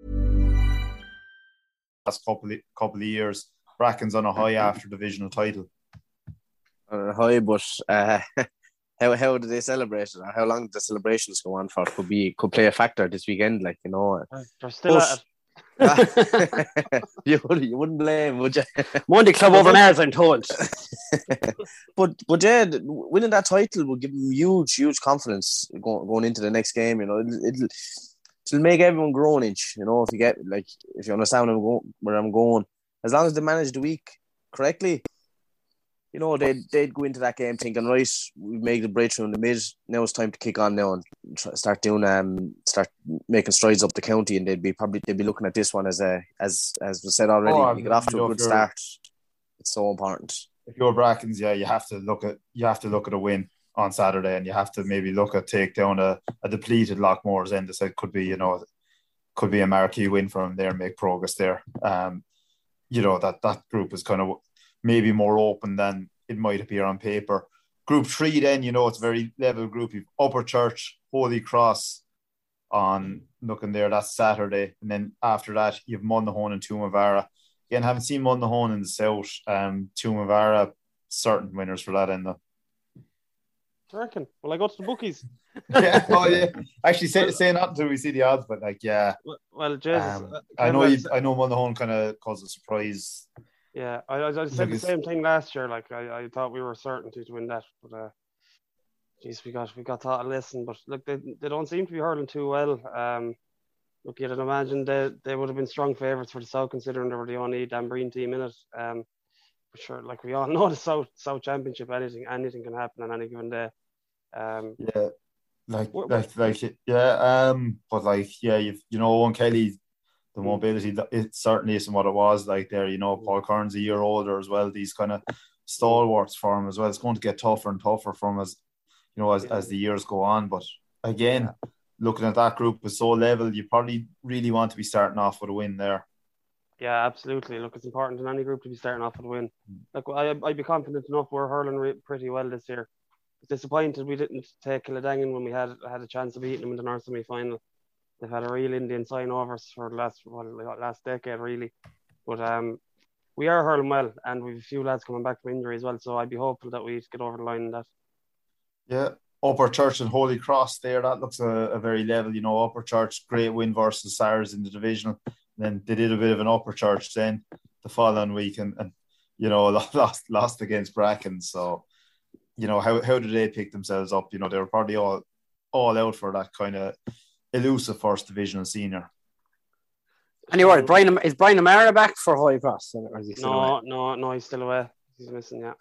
Last couple of, couple of years, Bracken's on a high after divisional title. On a high, but uh, how how do they celebrate it? Or how long did the celebrations go on for? Could be could play a factor this weekend, like, you know. They're still but, at it. you, would, you wouldn't blame, would you? Monday club over Nars, I'm told. but but yeah, winning that title will give them huge, huge confidence going, going into the next game. You know, it'll, it'll, it'll make everyone grow an inch. You know, if you get like, if you understand where I'm going, where I'm going as long as they manage the week correctly, you know, they'd, they'd go into that game thinking, right, we made the breakthrough in the mid. Now it's time to kick on now and try, start doing, um, start making strides up the county, and they'd be probably they'd be looking at this one as a as as we said already. Oh, you get off to you a know, good start. It's so important. If you're Brackens, yeah, you have to look at you have to look at a win on Saturday, and you have to maybe look at take down a, a depleted Lockmore's end. This could be, you know, could be a marquee win for them there and make progress there. Um, you know, that that group is kind of maybe more open than it might appear on paper. Group three, then, you know, it's a very level group. You've Upper Church, Holy Cross on looking there. That's Saturday, and then after that, you have Monaghan and Tumavara. Again, haven't seen Monaghan in the south. Um, Tumavara, certain winners for that end though. I reckon. Well, I go to the bookies. yeah, oh yeah. Actually, say say not until we see the odds, but like, yeah. Well, well Jesus, um, I know. You, I know Monaghan kind of caused a surprise. Yeah, I, I, I said the same thing last year. Like, I, I thought we were certain to, to win that, but uh, geez, we got we got taught a lesson. But look, they they don't seem to be hurling too well. Um, look, you'd imagine they they would have been strong favourites for the South, considering they were the only Danbreen team in it. Um, for sure, like we all know, the South South Championship, anything anything can happen on any given day. Um, yeah, like what, like like yeah. Um, but like yeah, you you know, Owen Kelly, the mobility, it certainly isn't what it was like there. You know, Paul Kern's a year older as well. These kind of stalwarts for him as well. It's going to get tougher and tougher for him as you know as, as the years go on. But again, yeah. looking at that group is so level, you probably really want to be starting off with a win there. Yeah, absolutely. Look, it's important in any group to be starting off with a win. Like I, I'd be confident enough we're hurling re- pretty well this year. Disappointed we didn't take Kildangan when we had had a chance of beating them in the North semi-final. They've had a real Indian sign overs for the last well, last decade really, but um, we are hurling well, and we've a few lads coming back from injury as well. So I'd be hopeful that we get over the line in that. Yeah, Upper Church and Holy Cross there. That looks a, a very level. You know, Upper Church great win versus Sars in the divisional. Then they did a bit of an Upper Church then the following week, and, and you know lost lost against Bracken. So. You know, how how did they pick themselves up? You know, they were probably all all out for that kind of elusive first divisional senior. Anyway, Brian is Brian Amara back for Holy Cross? Or is he still no, away? no, no, he's still away. He's missing. Yeah.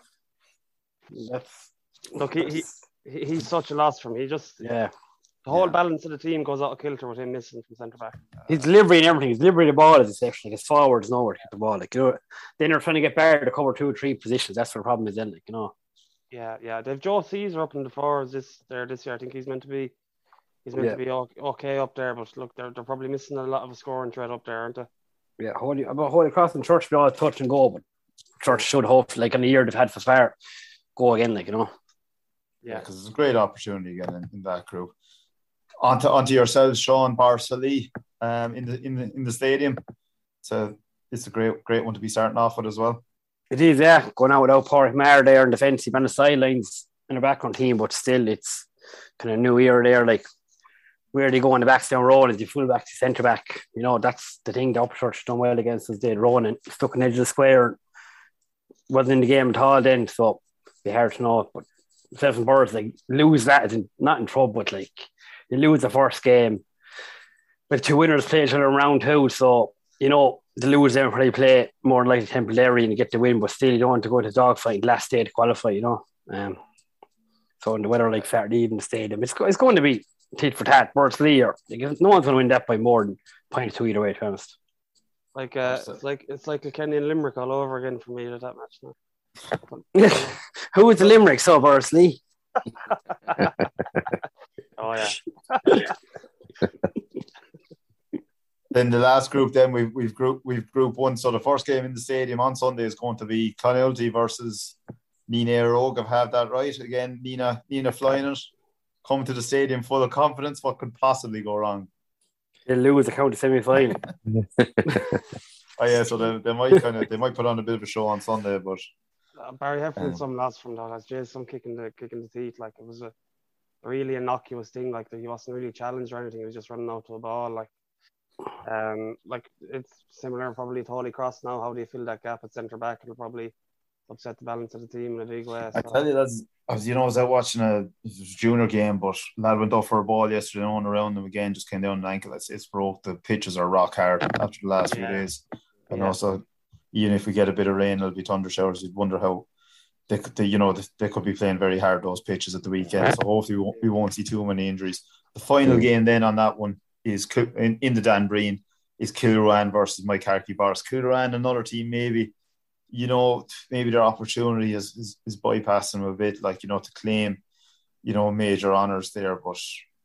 That's, Look, he, he he's such a loss for me. He just yeah. The whole yeah. balance of the team goes out of kilter with him missing from centre back. His delivery and everything. His delivery of the ball is exceptional. His forwards nowhere to get the ball. Like, you know, then they're trying to get Barry to cover two or three positions. That's where the problem is then. Like, you know. Yeah, yeah. They've Joe Caesar up in the forwards this there this year. I think he's meant to be he's meant yeah. to be okay up there, but look, they're they're probably missing a lot of a scoring threat up there, aren't they? Yeah, Holy about Holy Cross and Church be all touch and go, but Church should hope like in the year they've had for far go again, like you know. Yeah, because it's a great opportunity again in, in that group. Onto onto yourselves, Sean Barceley, um, in the in the in the stadium. So it's a great great one to be starting off with as well. It is, yeah. Going out without Porrick Maher there in defence, he's on the sidelines in the background team, but still it's kind of new era there. Like, where they go on the backs down Rowan, is the full back to centre back. You know, that's the thing the Upper Church done well against us. Did Rowan stuck on the edge of the square, wasn't in the game at all then, so it'd be hard to know. But Seven Birds, like, lose that is not in trouble, but like, you lose the first game with two winners played each other in round two, so you know. The lose them probably play more like temporary and get the win, but still you don't want to go to dogfight last day to qualify, you know. Um, so in the weather like Saturday evening stadium, it's it's going to be tit for tat, Bursley, or like, no one's going to win that by more than point two either way. To be honest, like uh, it's like it's like a Kenny and Limerick all over again for me at that match now. Who is the Limerick? So Bursley. Oh yeah. Then the last group, then we've we've group we've group one. So the first game in the stadium on Sunday is going to be Clonelty versus Nina Aerogue. I've had that right again. Nina Nina flying it, coming to the stadium full of confidence. What could possibly go wrong? They'll lose the county semi final. Oh yeah, so they, they might kind of they might put on a bit of a show on Sunday, but uh, Barry Heffernan um, some loss from that. As Jay some kicking the kicking the teeth. Like it was a really innocuous thing. Like he wasn't really challenged or anything. He was just running out to a ball. Like. Um, like it's similar probably to Holy Cross now. How do you fill that gap at centre back? It'll probably upset the balance of the team in a big way. So. I tell you, that's I was you know I was out watching a, it was a junior game, but lad went off for a ball yesterday on around them again, just came down an ankle. It's, it's broke. The pitches are rock hard after the last yeah. few days, and yeah. also even if we get a bit of rain, it'll be thunder showers. You'd wonder how they could, they, you know, they, they could be playing very hard those pitches at the weekend. So hopefully we won't, we won't see too many injuries. The final game then on that one is in, in the Dan Breen is Kilruane versus Mike Harkey Boris. Kilruane, another team maybe, you know, maybe their opportunity is, is, is bypassing them a bit, like, you know, to claim, you know, major honours there, but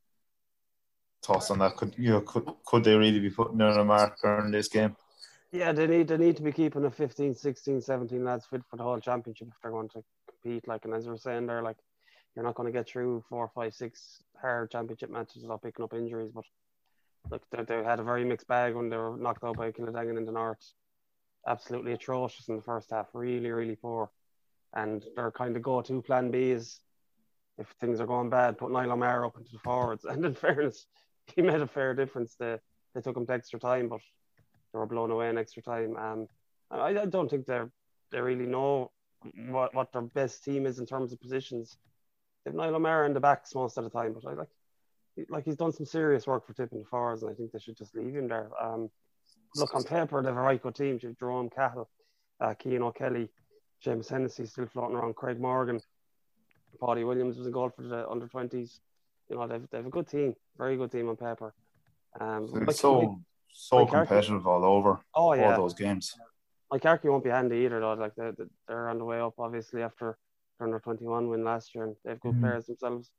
thoughts on that? Could you know could could they really be putting down a marker in this game? Yeah, they need they need to be keeping a fifteen, sixteen, seventeen lads fit for the whole championship if they're going to compete. Like, and as we were saying there, like, you're not going to get through four, five, six hard championship matches without picking up injuries. But look, they, they had a very mixed bag when they were knocked out by Kildangan in the north. Absolutely atrocious in the first half, really, really poor. And their kind of go-to plan B is, if things are going bad, put Niall O'Meara up into the forwards. And in fairness, he made a fair difference. They, they took him to extra time, but they were blown away in extra time. Um, I, I don't think they they really know what, what their best team is in terms of positions. They've Niall O'Meara in the backs most of the time, but I like like he's done some serious work for tipping the forwards, and I think they should just leave him there. Um, look, on paper, they have a right good team. You've Jerome Cahill, uh, Cian O'Kelly, James Hennessy still floating around, Craig Morgan, Paddy Williams was in goal for the under twenties. You know, they've, they have a good team, very good team on paper. Um, it's like, so like, so like competitive Harkey, all over oh, yeah. all those games. Like Harkey won't be handy either, though. Like they, they're on the way up, obviously, after their under twenty-one win last year, and they have good mm. players themselves.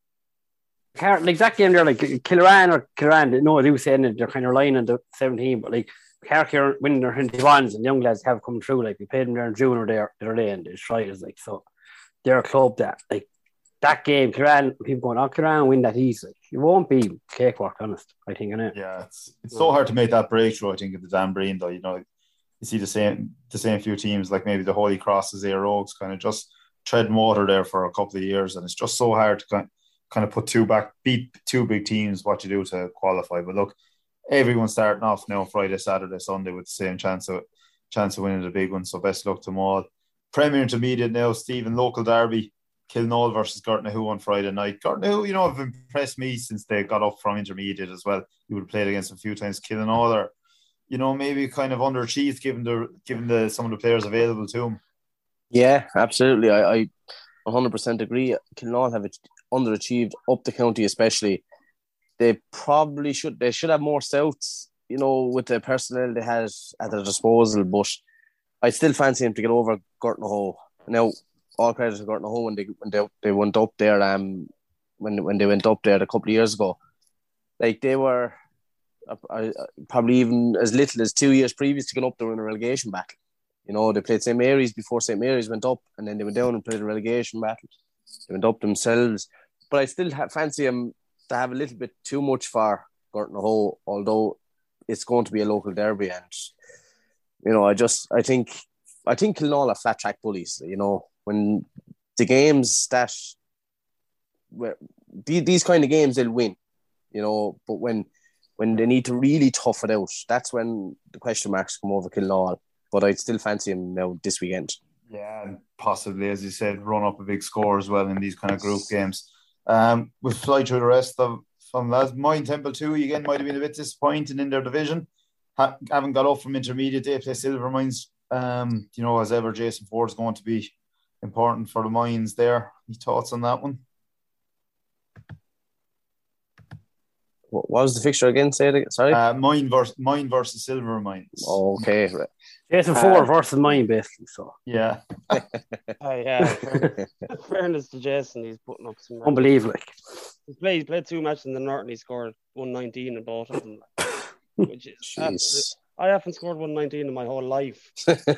Like that game there, like Kilruane or Kilruane, no, they were saying that they're kind of relying on the seventeen, but like Harkey are winning their twenty-ones and young lads have come through. Like we played them there in June or there, the other day, and it's right. It's like, so they're a club that, like, that game, Kilruane, people going, oh, Kilruane win that easily. It won't be cakewalk, honest, I think, innit? Yeah, it's it's so hard to make that breakthrough, I think, at the Dan Breen, though. You know, you see the same the same few teams, like maybe the Holy Crosses, Air Oaks, kind of just treading water there for a couple of years, and it's just so hard to kind of, kind of put two back, beat two big teams, what you do to qualify. But look, everyone's starting off now Friday, Saturday, Sunday with the same chance of chance of winning the big one. So best luck to them all. Premier Intermediate now, Stephen, local derby, Kilknoll versus Gartnahoe on Friday night. Gartnahoe, you know, have impressed me since they got up from Intermediate as well. You would have played against them a few times. Kilknoll are, you know, maybe kind of underachieved given the given the some of the players available to them. Yeah, absolutely. I, I one hundred percent agree. Kilknoll have underachieved up the county, especially. They probably should. They should have more Souths, you know, with the personnel they had at their disposal. But I still fancy him to get over Gartnahoe. Now, all credit to Gartnahoe when they when they they went up there. Um, when when they went up there a couple of years ago, like they were uh, uh, probably even as little as two years previous to get up there in a relegation battle. You know, they played Saint Mary's before Saint Mary's went up, and then they went down and played a relegation battle. They went up themselves, but I still ha- fancy him to have a little bit too much for Gartnahoe, although it's going to be a local derby. And, you know, I just, I think, I think Kilknoll are flat track bullies. You know, when the games that, where, these kind of games they'll win, you know, but when when they need to really tough it out, that's when the question marks come over Kilknoll. But I'd still fancy him now this weekend. Yeah, and possibly, as you said, run up a big score as well in these kind of group games. Um, we'll fly through the rest of from lads. Mine Temple two again might have been a bit disappointing in their division. Ha- haven't got up from Intermediate. They play Silver Mines. Um, you know, as ever, Jason Ford's going to be important for the Mines there. Any thoughts on that one? What was the fixture again? Say it again. Sorry. Uh, mine versus Mine versus Silver Mines. Oh, okay. Jason Ford uh, versus mine, basically. So yeah. oh, yeah. Fairness, fairness to Jason, he's putting up some. Unbelievable. He played, he played two matches in the North and he scored one nineteen in both of them. Which is Jeez. I haven't scored one nineteen in my whole life.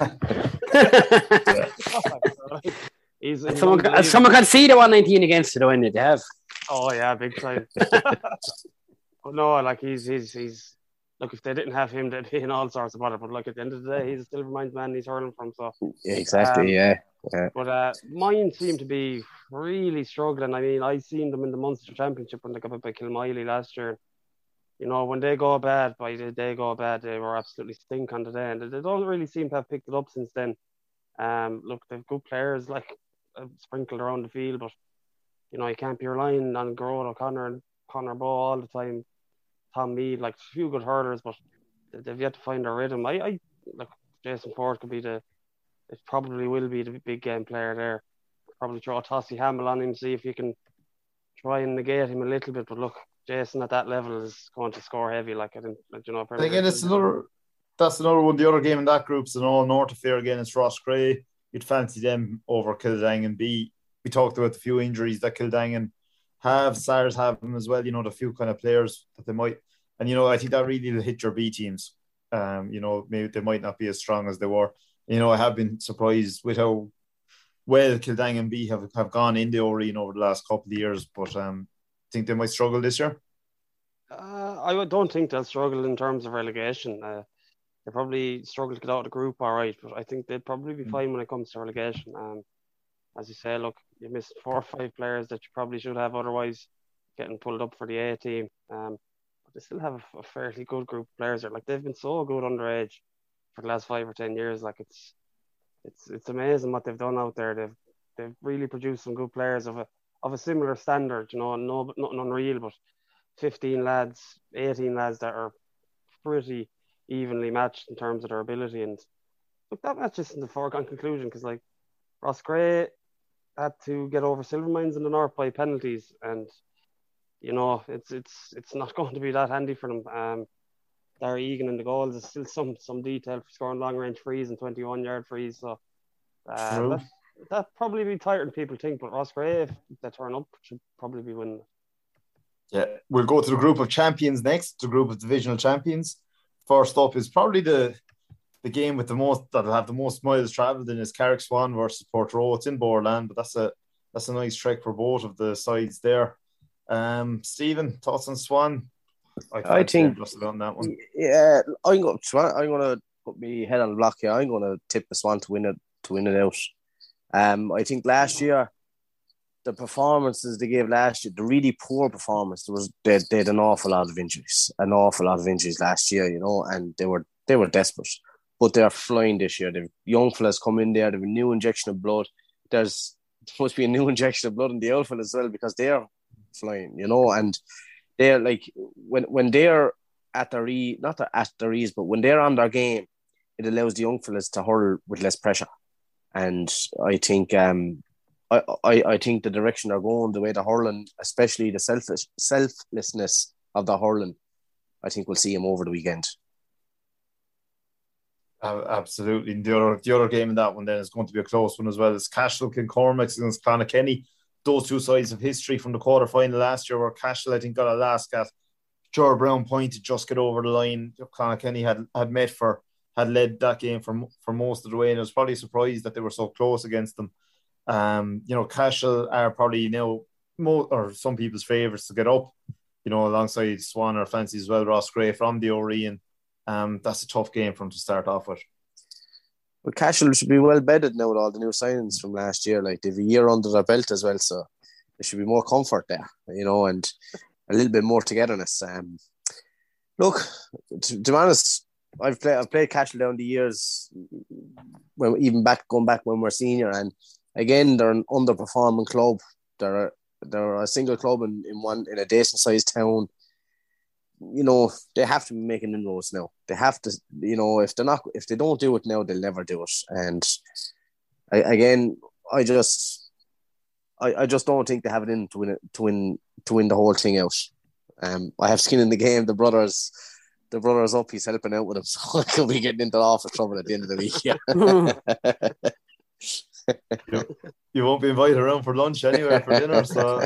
he's, he's someone, can, someone can see the one nineteen against it, when they have. Oh yeah, big time. But no, like he's he's he's look, if they didn't have him, they'd be in all sorts of bother. But like at the end of the day, he's a Silver Mines man. He's hurling from so. Yeah, exactly. Um, yeah. yeah. But uh, mine seem to be really struggling. I mean, I seen them in the Munster Championship when they got up by Kilmiley last year. You know, when they go bad, by the they go bad, they were absolutely stink on the day, and they don't really seem to have picked it up since then. Um, look, they've good players like uh, sprinkled around the field, but you know, you can't be relying on Gerard O'Connor and Conor Bowe all the time. Tom Mead, like a few good hurlers, but they've yet to find their rhythm. I, I like Jason Ford could be the, it probably will be the big game player there. Probably throw a Tossie Hamill on him, see if you can try and negate him a little bit. But look, Jason at that level is going to score heavy. Like I didn't, like, you know. And again, it's another. That's another one. The other game in that group's an all North affair again. It's Roscrea. You'd fancy them over Kildangan B. We talked about the few injuries that Kildangan have. SARS have them as well. You know, the few kind of players that they might. And you know, I think that really will hit your B teams. Um, you know, maybe they might not be as strong as they were. You know, I have been surprised with how well Kildangan B have, have gone in the Oreen over the last couple of years, but um, I think they might struggle this year. Uh, I don't think they'll struggle in terms of relegation. Uh, they probably struggle to get out of the group all right, but I think they'll probably be fine when it comes to relegation. Um, as you say, look, you missed four or five players that you probably should have otherwise getting pulled up for the A team. Um, but they still have a fairly good group of players there. Like, they've been so good underage for the last five or ten years. Like, it's it's it's amazing what they've done out there. They've they've really produced some good players of a of a similar standard. You know, no nothing unreal, but fifteen lads, eighteen lads that are pretty evenly matched in terms of their ability. And look, that match isn't the foregone conclusion, because like Roscrea had to get over Silvermines in the North by penalties, and you know it's it's it's not going to be that handy for them. Um, Larry Egan in the goals is still some some detail for scoring long range frees and twenty-one yard frees. So uh, that that probably be tighter than people think. But Roscrea, if they turn up, should probably be winning. Yeah, we'll go to the group of champions next. The group of divisional champions. First up is probably the the game with the most that'll have the most miles travelled in is Carrick Swan versus Portroe. It's in Borland, but that's a that's a nice trek for both of the sides there. Um, Stephen, thoughts on Swan? I, I think just on that one. Yeah, I'm going. I'm going to put my head on the block here. I'm going to tip the Swan to win it to win it out. Um, I think last year the performances they gave last year, the really poor performance, there was they, they had an awful lot of injuries, an awful lot of injuries last year, you know, and they were they were desperate. But they're flying this year. They've young fellas come in there. They've a new injection of blood. There's supposed to be a new injection of blood in the old fellas as well, because they're flying, you know, and they're like when when they're at their e not at their ease, but when they're on their game, it allows the young fellas to hurl with less pressure. And I think um I, I, I think the direction they're going, the way they're hurling, especially the selfish selflessness of the hurling, I think we'll see him over the weekend. Uh, absolutely. And the other the other game in that one then is going to be a close one as well. It's Cashel Kilcormac against Clonakilty. Those two sides of history from the quarter final last year, where Cashel, I think, got a last gasp. Joe Brown point to just get over the line. Clonakilty had had met for had led that game for for most of the way, and I was probably surprised that they were so close against them. Um, you know, Cashel are probably, you know, mo- or some people's favourites to get up. You know, alongside Swan or fancy as well. Roscrea from the Oreen. Um, that's a tough game for them to start off with. Well, Cashel should be well bedded now with all the new signings from last year. Like, they've a year under their belt as well, so there should be more comfort there, you know, and a little bit more togetherness. Um, look, to, to be honest, I've played I've played Cashel down the years, when even back going back when we're senior, and again they're an underperforming club. They're they're a single club in, in one in a decent sized town. You know, they have to be making inroads now. They have to, you know, if they're not, if they don't do it now, they'll never do it. And I, again, I just, I, I just don't think they have it in to win it, to win, to win the whole thing out. Um, I have skin in the game. The brothers, the brothers up. He's helping out with him, so I could be getting into awful trouble at the end of the week. Yeah. you, you won't be invited around for lunch anyway for dinner. So.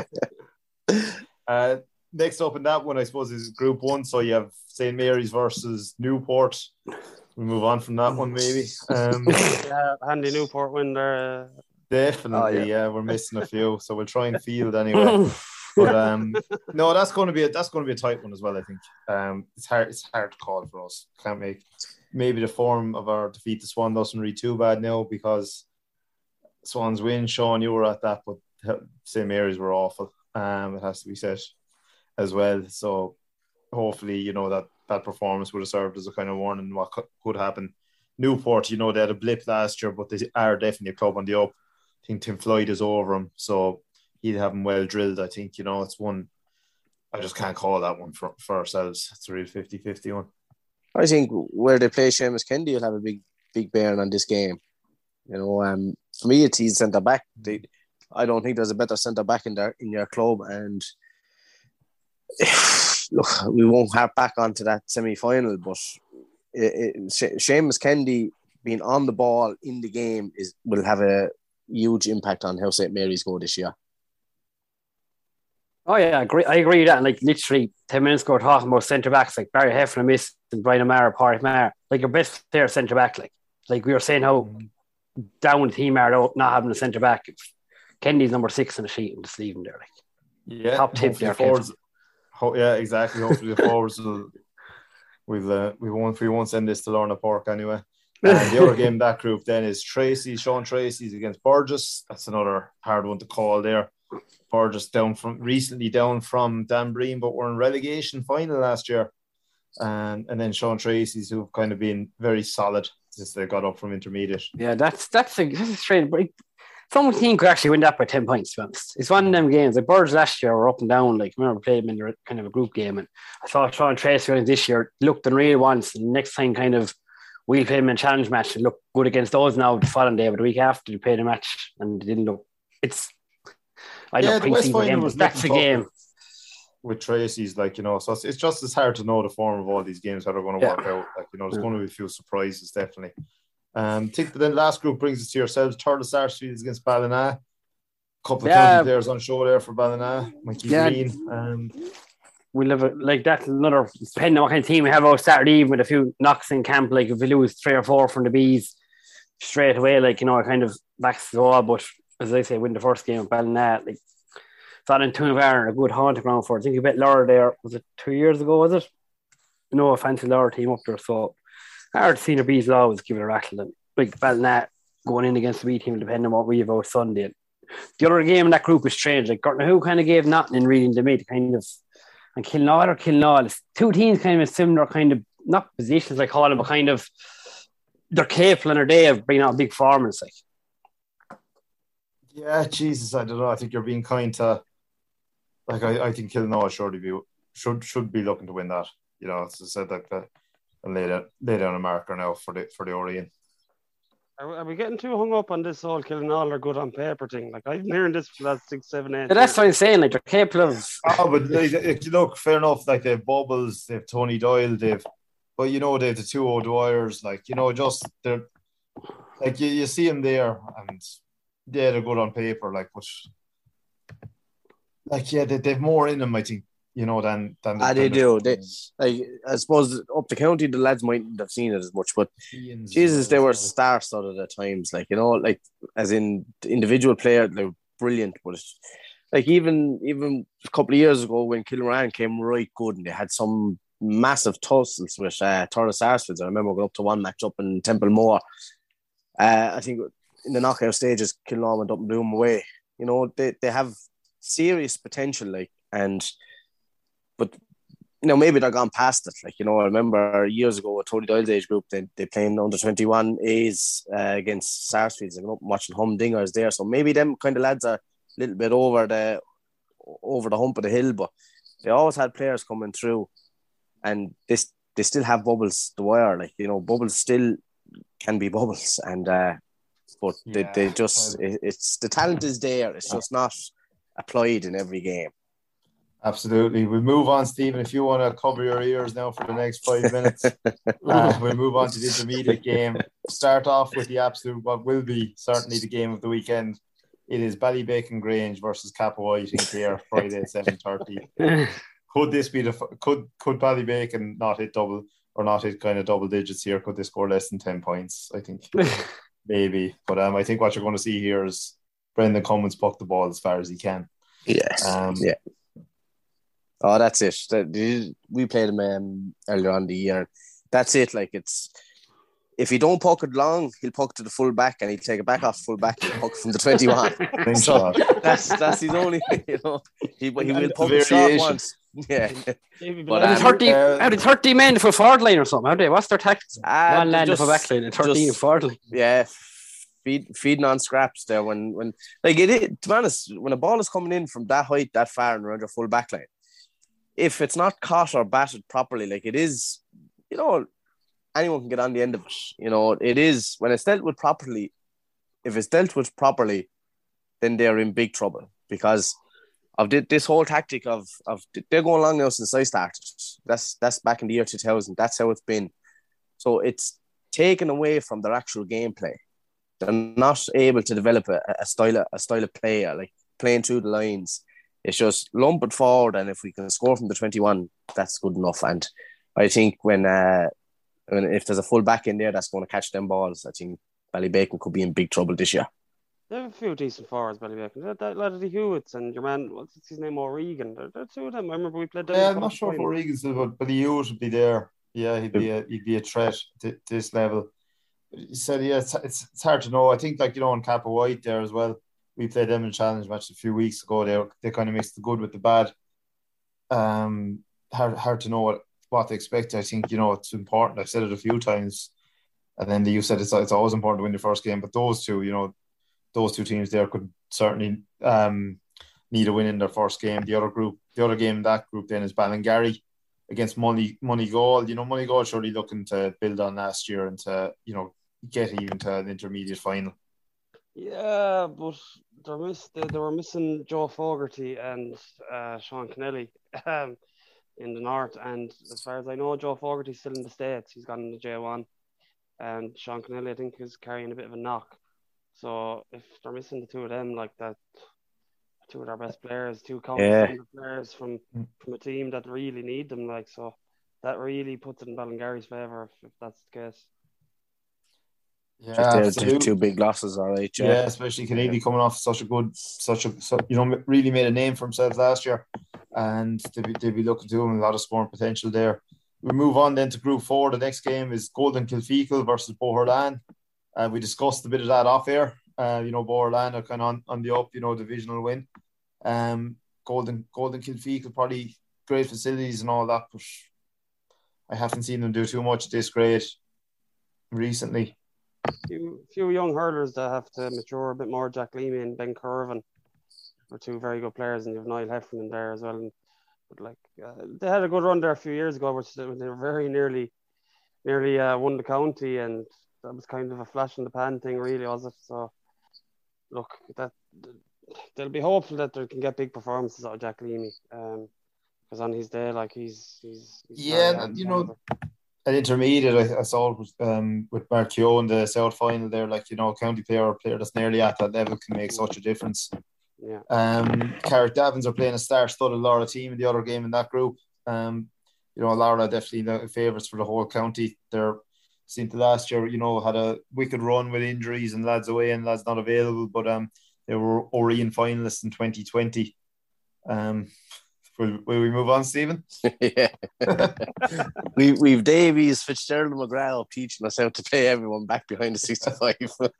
Uh, Next up in that one, I suppose, is Group One. So you have Saint Mary's versus Newport. We'll move on from that one, maybe. Um, yeah, handy Newport win there. Uh... Definitely, oh, yeah. yeah. We're missing a few, so we'll try and field anyway. But um, no, that's going to be a, that's going to be a tight one as well. I think um, it's hard. It's hard to call for us. Can't make maybe the form of our defeat to Swan doesn't read too bad now, because Swan's win. Sean, you were at that, but Saint Mary's were awful. Um, it has to be said as well. So hopefully, you know, that that performance would have served as a kind of warning what could, could happen. Newport, you know, they had a blip last year, but they are definitely a club on the up. I think Tim Floyd is over them, so he'd have them well drilled. I think, you know, it's one, I just can't call that one for, for ourselves. It's a real fifty-fifty one. I think where they play Seamus Kennedy will have a big big bearing on this game. You know, um, for me, it's he's centre back. They, I don't think there's a better centre back in their in your club. And look, we won't harp back onto that semi final, but it, it, Seamus Kennedy being on the ball in the game is will have a huge impact on how Saint Mary's go this year. Oh yeah, I agree. I agree with that. And like literally ten minutes ago, talking about centre backs like Barry Heflin, Miss and Brian O'Mara, Pádraig Maher, like your best player centre back. Like, like we were saying how down the team are not having a centre back. Kennedy's number six on the sheet and just leave him there. Like, yeah, top tip there. Forwards, ho- yeah, exactly. Hopefully the forwards will. We'll uh, we won't we won't send this to Lorna Park anyway. And the other game in that group then is Tracy, Sean Tracy's against Burgess. That's another hard one to call there. Burgess down from recently down from Danbreen, but were in relegation final last year. And and then Sean Tracy's, who've kind of been very solid since they got up from intermediate. Yeah, that's that's a, that's a strange. But some team could actually win that by ten points. To be honest, it's one of them games. Like Burgess last year were up and down. Like I remember played them in kind of a group game, and I thought Sean Tracy this year looked unreal once, and next time kind of we played them in a challenge match and looked good against us now the following day, but the week after they played a match and they didn't look. It's I yeah, don't think game, but that's a game. With Tracy's, like, you know, so it's, it's just as hard to know the form of all these games, how they're going to yeah. work out. Like, you know, there's yeah. going to be a few surprises, definitely. Um, I think that then the last group brings us to yourselves. Thurles Sarsfields against Ballina. A couple of yeah. thousand players on show there for Ballina. Mikey yeah. Green. Um, we'll have a, like that, another, depending on what kind of team we have out Saturday evening with a few knocks in camp, like if we lose three or four from the Bees straight away, like, you know, it kind of backs the wall. But as I say, win the first game of Ballina, like, thought in Toonavara, a good haunting ground for it. I think a bit lower there. Was it two years ago, was it? No, a fancy lower team up there. So hard to see the Bees always give it a rattle. And like Ballina going in against the B team, depending on what we have out Sunday. The other game in that group was strange. Like Gortnahoe kind of gave nothing in reading to me to kind of, and Kilnall or Kilnall. It's two teams kind of similar kind of, not positions I call them, but kind of they're capable in their day of bringing out a big performance. Like. Yeah, Jesus, I don't know. I think you're being kind to. Like I, I think Kilnoa should be should should be looking to win that. You know, as I said, like that, and lay down lay down a marker now for the for the Orion. Are we, are we getting too hung up on this whole Kilnall are good on paper thing? Like I've been hearing this for the last six, seven, eight. Yeah, that's what I'm saying. Like they're capable of. Oh, but like, look, fair enough. Like they've Bubbles, they've Tony Doyle, they've, but you know they've the two O'Dwyers. Like you know, just they're like you, you see them there, and yeah, they're good on paper. Like, but. Like yeah, they, they've more in them, I think, you know, than than. Ah, they do. They, like, I suppose up the county, the lads mightn't have seen it as much, but Jesus, they were star-studded at times. Like you know, like as in the individual player, they were brilliant. But like even even a couple of years ago, when Kilruane came right good, and they had some massive tussles with uh, Thurles Sarsfields. I remember going up to one match up in Templemore. Uh, I think in the knockout stages, Kilnall went up and blew them away. You know, they they have serious potential, like, and but you know maybe they're gone past it. Like you know, I remember years ago with Tony Doyle's age group, they they playing under twenty-one A's uh, against Sarsfields. I'm up watching Humdingers there, so maybe them kind of lads are a little bit over the over the hump of the hill, but they always had players coming through, and this they still have Bubbles the wire. Like you know, Bubbles still can be Bubbles, and uh, but yeah. they they just it, it's the talent is there. It's just not applied in every game. Absolutely. We'll move on, Stephen, if you want to cover your ears now for the next five minutes. uh, we'll move on to the intermediate game. Start off with the absolute, what will be certainly the game of the weekend. It is Ballybacon Grange versus Kappa White in Clare, Friday at seven thirty. Could this be the, could, could Ballybacon not hit double, or not hit kind of double digits here? Could they score less than ten points? I think maybe. But um, I think what you're going to see here is Brendan Cummins puck the ball as far as he can. Yes. Um, yeah. Oh, that's it. That, we played him um, earlier on the year. That's it. Like it's if he don't puck it long, he'll puck to the full back, and he'll take it back off full back and puck from the twenty-one. So that's that's his only. You know, he, he will puck it short once. Yeah. But um, thirty, uh, how did thirty men for forward line or something? How do they? What's their tactics? Uh, One land for back line and thirteen forward line. Yeah. Feed, feeding on scraps there when, when like it is, to be honest, when a ball is coming in from that height, that far and around your full back line, if it's not caught or batted properly, like it is, you know, anyone can get on the end of it. You know, it is, when it's dealt with properly, if it's dealt with properly, then they're in big trouble because of this whole tactic of, of they're going along now since I started. That's that's back in the year two thousand. That's how it's been. So it's taken away from their actual gameplay. They're not able to develop a, a style of, a style of play, like playing through the lines. It's just lump it forward, and if we can score from the twenty-one, that's good enough. And I think when, uh, when if there's a full back in there that's going to catch them balls, I think Ballybacon could be in big trouble this year. They have a few decent forwards, Ballybacon. That, that lad of the Hewitts and your man, what's his name, O'Regan. There, there are two of them. I remember we played them. Yeah, I'm not sure if O'Regan's still, but, but the Hewitt would be there. Yeah, he'd be a he'd be a threat to this level. He said, yeah, it's, it's it's hard to know. I think, like, you know, in Kappa White there as well, we played them in a challenge match a few weeks ago. They they kind of mixed the good with the bad. Um, hard hard to know what, what to expect. I think, you know, it's important. I've said it a few times, and then you said it's it's always important to win the first game. But those two, you know, those two teams there could certainly um need a win in their first game. The other group, the other game in that group then is Ballingarry against Money Moneygall. You know, Moneygall surely looking to build on last year and to, you know, get even to an intermediate final. Yeah, but they missed. They, they were missing Joe Fogarty and uh, Sean Kennelly um, in the north. And as far as I know, Joe Fogarty's still in the States. He's gone in the J one, and Sean Kennelly, I think, is carrying a bit of a knock. So if they're missing the two of them, like that, two of our best players, two counter yeah. players from from a team that really need them, like, so that really puts it in Ballingarry's favour if, if that's the case. Yeah, two, two big losses, all right. Yeah, yeah especially Kennedy coming off such a good, such a, so, you know, really made a name for themselves last year, and they'll be, they'll be looking to him, a lot of scoring potential there. We move on then to Group Four. The next game is Golden Kilfeacle versus Boherlan. Uh, we discussed a bit of that off air. Uh, you know, Boherlan are kind of on, on the up, you know, divisional win. Um, Golden Golden Kilfeacle, probably great facilities and all that, but I haven't seen them do too much at this grade recently. Few few young hurlers that have to mature a bit more. Jack Leamy and Ben Curvin are two very good players, and you have Niall Heffernan there as well. And, but like uh, they had a good run there a few years ago, which they were very nearly nearly uh, won the county, and that was kind of a flash in the pan thing, really, was it? So look, that they'll be hopeful that they can get big performances out of Jack Leamy, um, because on his day, like he's he's, he's yeah, and, you know. An intermediate, I, I saw it with, um, with Mark Keogh in the South final there, like, you know, a county player or a player that's nearly at that level can make such a difference. Yeah. Um, Carrickdavins are playing a star-studded Laura team in the other game in that group. Um, you know, Laura definitely the favourites for the whole county. They're seen to last year, you know, had a wicked run with injuries and lads away and lads not available, but um, they were Orion finalists in twenty twenty. Um, Will, will we move on, Stephen? yeah. we, we've Davies, Fitzgerald and McGrath up teaching us how to play everyone back behind the sixty-five.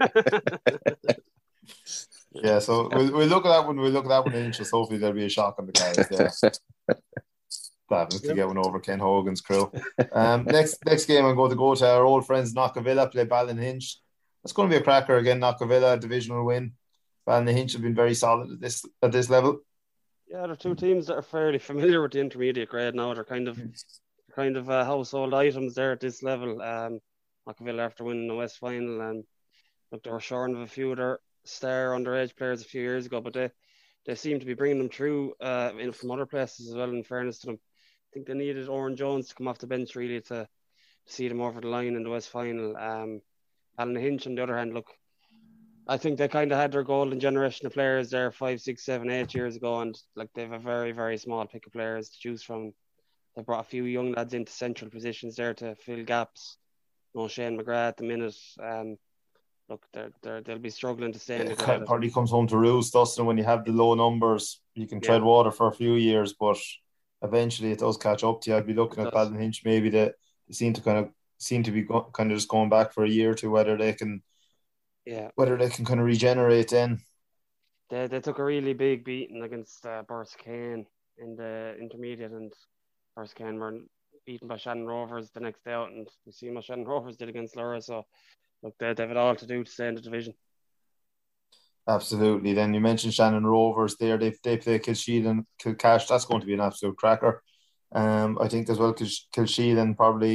yeah, so we'll, we'll look at that one. We'll look at that one in interest. Hopefully there'll be a shock on the cards there. That was to get one over Ken Hogan's crew. Um, next next game, I'm going to go to our old friends Knockavilla, play Ballinhinch. It's going to be a cracker again. Knockavilla, divisional win. Ballinhinch have been very solid at this at this level. Yeah, they're two teams that are fairly familiar with the intermediate grade now. They're kind of kind of uh, household items there at this level. Um, Knockavilla after winning the West Final, and look, they were shorn of a few of their star underage players a few years ago, but they, they seem to be bringing them through uh, in, from other places as well, in fairness to them. I think they needed Oren Jones to come off the bench really to, to see them over the line in the West Final. Um, Ballinhinch, on the other hand, look, I think they kind of had their golden generation of players there five, six, seven, eight years ago, and like they have a very, very small pick of players to choose from. They brought a few young lads into central positions there to fill gaps. No Shane McGrath at the minute. Um, look, they're, they're, they'll be struggling to stay in the It probably comes home to roost, doesn't it? When you have the low numbers, you can tread yeah. water for a few years, but eventually it does catch up to you. I'd be looking it at Ballinhinch, maybe they, they seem to kind of seem to be go, kind of just going back for a year or two, whether they can. Yeah, whether they can kind of regenerate then. They they took a really big beating against uh, Borskane in the intermediate, and Borskane were beaten by Shannon Rovers the next day out, and we see what Shannon Rovers did against Laura. So look, they, they have it all to do to stay in the division. Absolutely. Then you mentioned Shannon Rovers there. They they play Kilsheed and Kilcash. That's going to be an absolute cracker. Um, I think as well Kilsheed and probably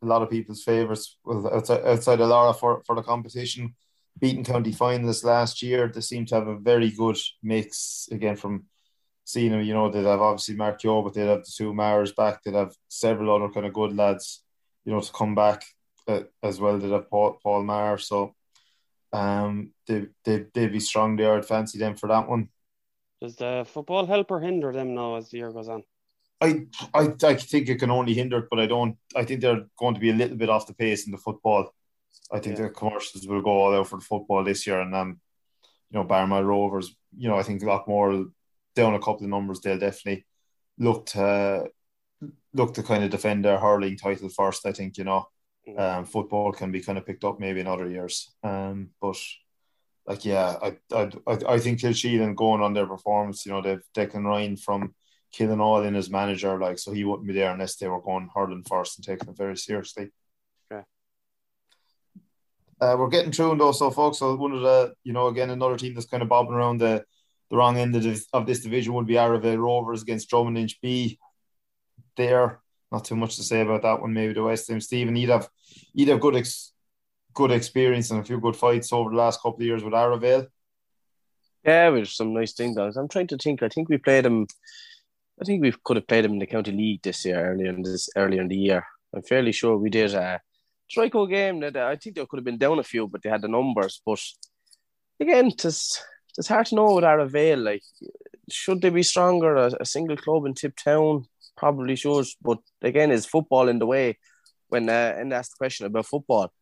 a lot of people's favourites outside, outside of Lara for, for the competition. Beaten county finalists last year. They seem to have a very good mix again from seeing them. You know, they'd have obviously Mark Yo, but they'd have the two Mars back. They'd have several other kind of good lads, you know, to come back uh, as well. They'd have Paul, Paul Maher. So um, they, they, they'd be strong there. I'd fancy them for that one. Does the football help or hinder them now as the year goes on? I, I I think it can only hinder it, but I don't. I think they're going to be a little bit off the pace in the football. I think yeah. the commercials will go all out for the football this year, and um, you know, Barmyle Rovers. You know, I think a lot more down a couple of numbers. They'll definitely look to look to kind of defend their hurling title first. I think you know, um, football can be kind of picked up maybe in other years. Um, but like yeah, I I I, I think Kilsheelan going on their performance. You know, they've Declan Ryan from Killinall in as manager, like so he wouldn't be there unless they were going hurling first and taking it very seriously. Okay. Uh, we're getting through though, so folks. So one of the, you know, again another team that's kind of bobbing around the, the wrong end of this, of this division would be Arravale Rovers against Drummond Inch B. There, not too much to say about that one. Maybe the West Ham. Stephen, you'd have you'd have good ex, good experience and a few good fights over the last couple of years with Arravale. Yeah, with some nice things. I'm trying to think. I think we played them. I think we could have played them in the county league this year, earlier in this earlier in the year. I'm fairly sure we did a Trico game that I think they could have been down a few, but they had the numbers. But again, it's it's hard to know with Arravale. Like, should they be stronger? A, a single club in Tip Town probably should. But again, is football in the way? When uh, and asked the question about football,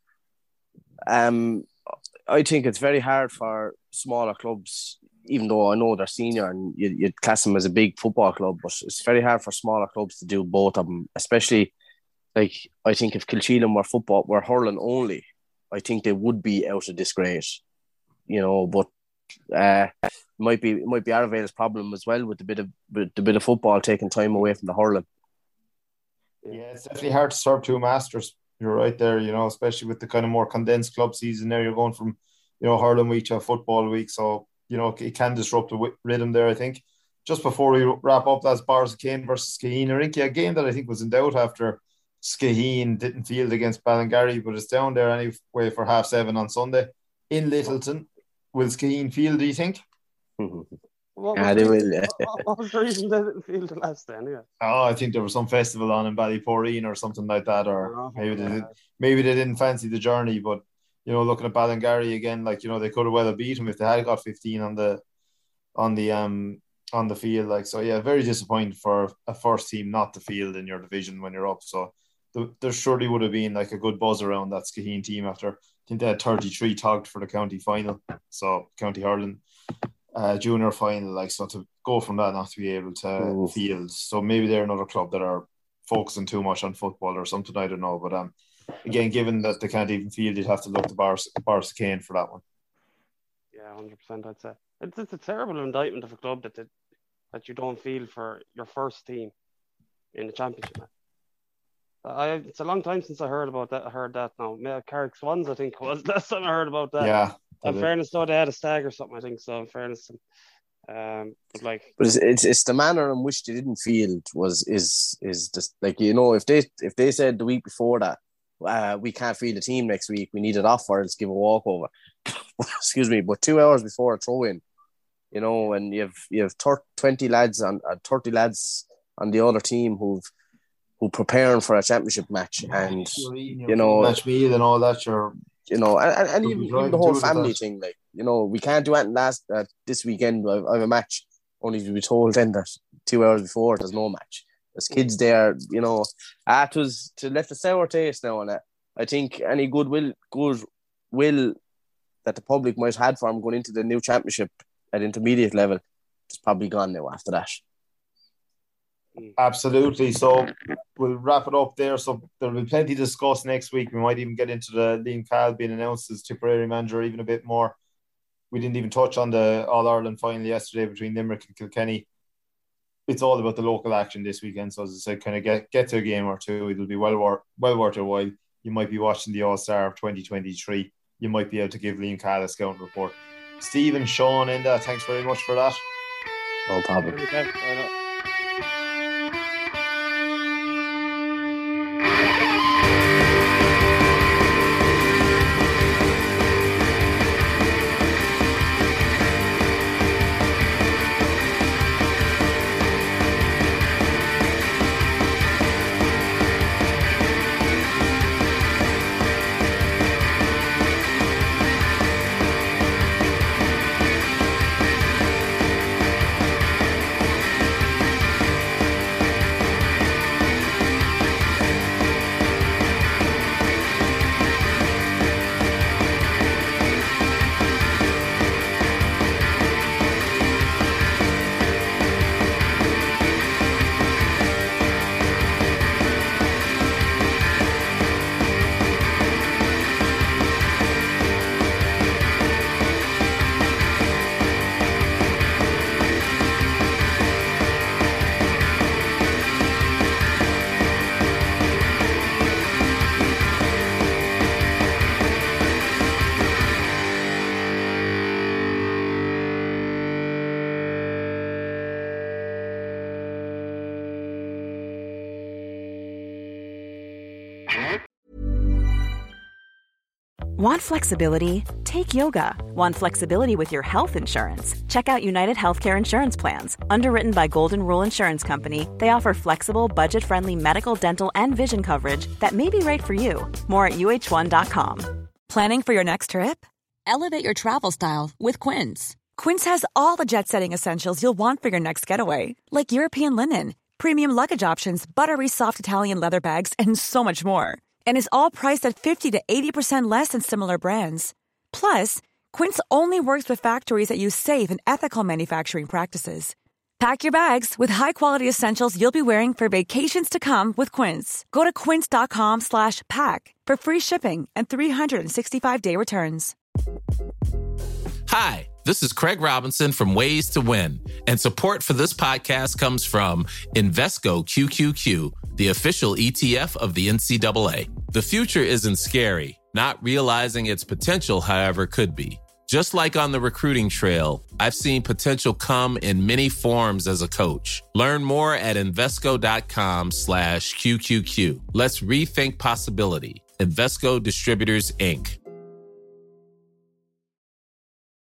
um, I think it's very hard for smaller clubs. Even though I know they're senior and you, you'd class them as a big football club, but it's very hard for smaller clubs to do both of them. Especially, like, I think if Kilsheelan were football, were hurling only, I think they would be out of disgrace, you know. But uh, it might be it might be Arravale's problem as well with the bit of with the bit of football taking time away from the hurling. Yeah, it's definitely hard to serve two masters. You're right there, you know, especially with the kind of more condensed club season. There, you're going from, you know, hurling week to a football week, so. You know, it can disrupt the rhythm there, I think. Just before we wrap up, that's Borrisokane versus Skaheen Arinky, a game that I think was in doubt after Skaheen didn't field against Ballingarry, but it's down there anyway for half seven on Sunday in Littleton. Will Skaheen field, do you think? What yeah, they will. Yeah. What was the reason they didn't field the last day anyway? Oh, I think there was some festival on in Ballyporeen or something like that, or oh, maybe yeah. they did, maybe they didn't fancy the journey, but you know, looking at Ballingarry again, like, you know, they could have well have beat him if they had got fifteen on the on the um on the field. Like, so yeah, very disappointed for a first team not to field in your division when you're up. So the, there surely would have been like a good buzz around that Skaheen team after I think they had thirty-three tugged for the county final. So county hurling uh, junior final, like, so to go from that not to be able to Ooh. field. So maybe they're another club that are focusing too much on football or something, I don't know. But um again, given that they can't even field, you'd have to look to Borrisokane for that one. Yeah, one hundred percent I'd say. It's, it's a terrible indictment of a club that, that that you don't field for your first team in the championship. I, it's a long time since I heard about that. I heard that now. Carrick Swans, I think, was the last time I heard about that. Yeah. In fairness, though, they had a stag or something, I think so, in fairness. Um, but like, but it's, it's it's the manner in which they didn't field was is is just like, you know, if they if they said the week before that, Uh, we can't field a team next week, we need it off or let's give a walkover. Excuse me, but two hours before a throw in, you know, and you have you have twenty lads on uh, thirty lads on the other team who've who preparing for a championship match, and you know, match meal and all that. You're, you know, and, and even, even the whole family thing, like, you know, we can't do anything last uh, this weekend. I, I have a match, only to be told then that two hours before there's no match. There's kids there, you know. Ah, it was to left a sour taste now, and I think any goodwill, good will that the public might have had for him going into the new championship at intermediate level is probably gone now after that. Absolutely. So we'll wrap it up there. So there'll be plenty to discuss next week. We might even get into the Liam Cahill being announced as Tipperary manager even a bit more. We didn't even touch on the All-Ireland final yesterday between Limerick and Kilkenny. It's all about the local action this weekend. So as I said, kind of get, get to a game or two. It'll be well worth, well worth your while. You might be watching the All-Star of twenty twenty-three. You might be able to give Liam Cahill a scouting report. Stephen, Sean, Enda, thanks very much for that. No problem. Okay. Want flexibility? Take yoga. Want flexibility with your health insurance? Check out United Healthcare Insurance Plans. Underwritten by Golden Rule Insurance Company, they offer flexible, budget-friendly medical, dental, and vision coverage that may be right for you. More at U H one dot com. Planning for your next trip? Elevate your travel style with Quince. Quince has all the jet-setting essentials you'll want for your next getaway, like European linen, premium luggage options, buttery soft Italian leather bags, and so much more. And is all priced at fifty to eighty percent less than similar brands. Plus, Quince only works with factories that use safe and ethical manufacturing practices. Pack your bags with high-quality essentials you'll be wearing for vacations to come with Quince. Go to quince.com slash pack for free shipping and three sixty-five day returns. Hi, this is Craig Robinson from Ways to Win, and support for this podcast comes from Invesco Q Q Q, the official E T F of the N C double A. The future isn't scary. Not realizing its potential, however, could be. Just like on the recruiting trail, I've seen potential come in many forms as a coach. Learn more at Invesco.com slash QQQ. Let's rethink possibility. Invesco Distributors, Incorporated.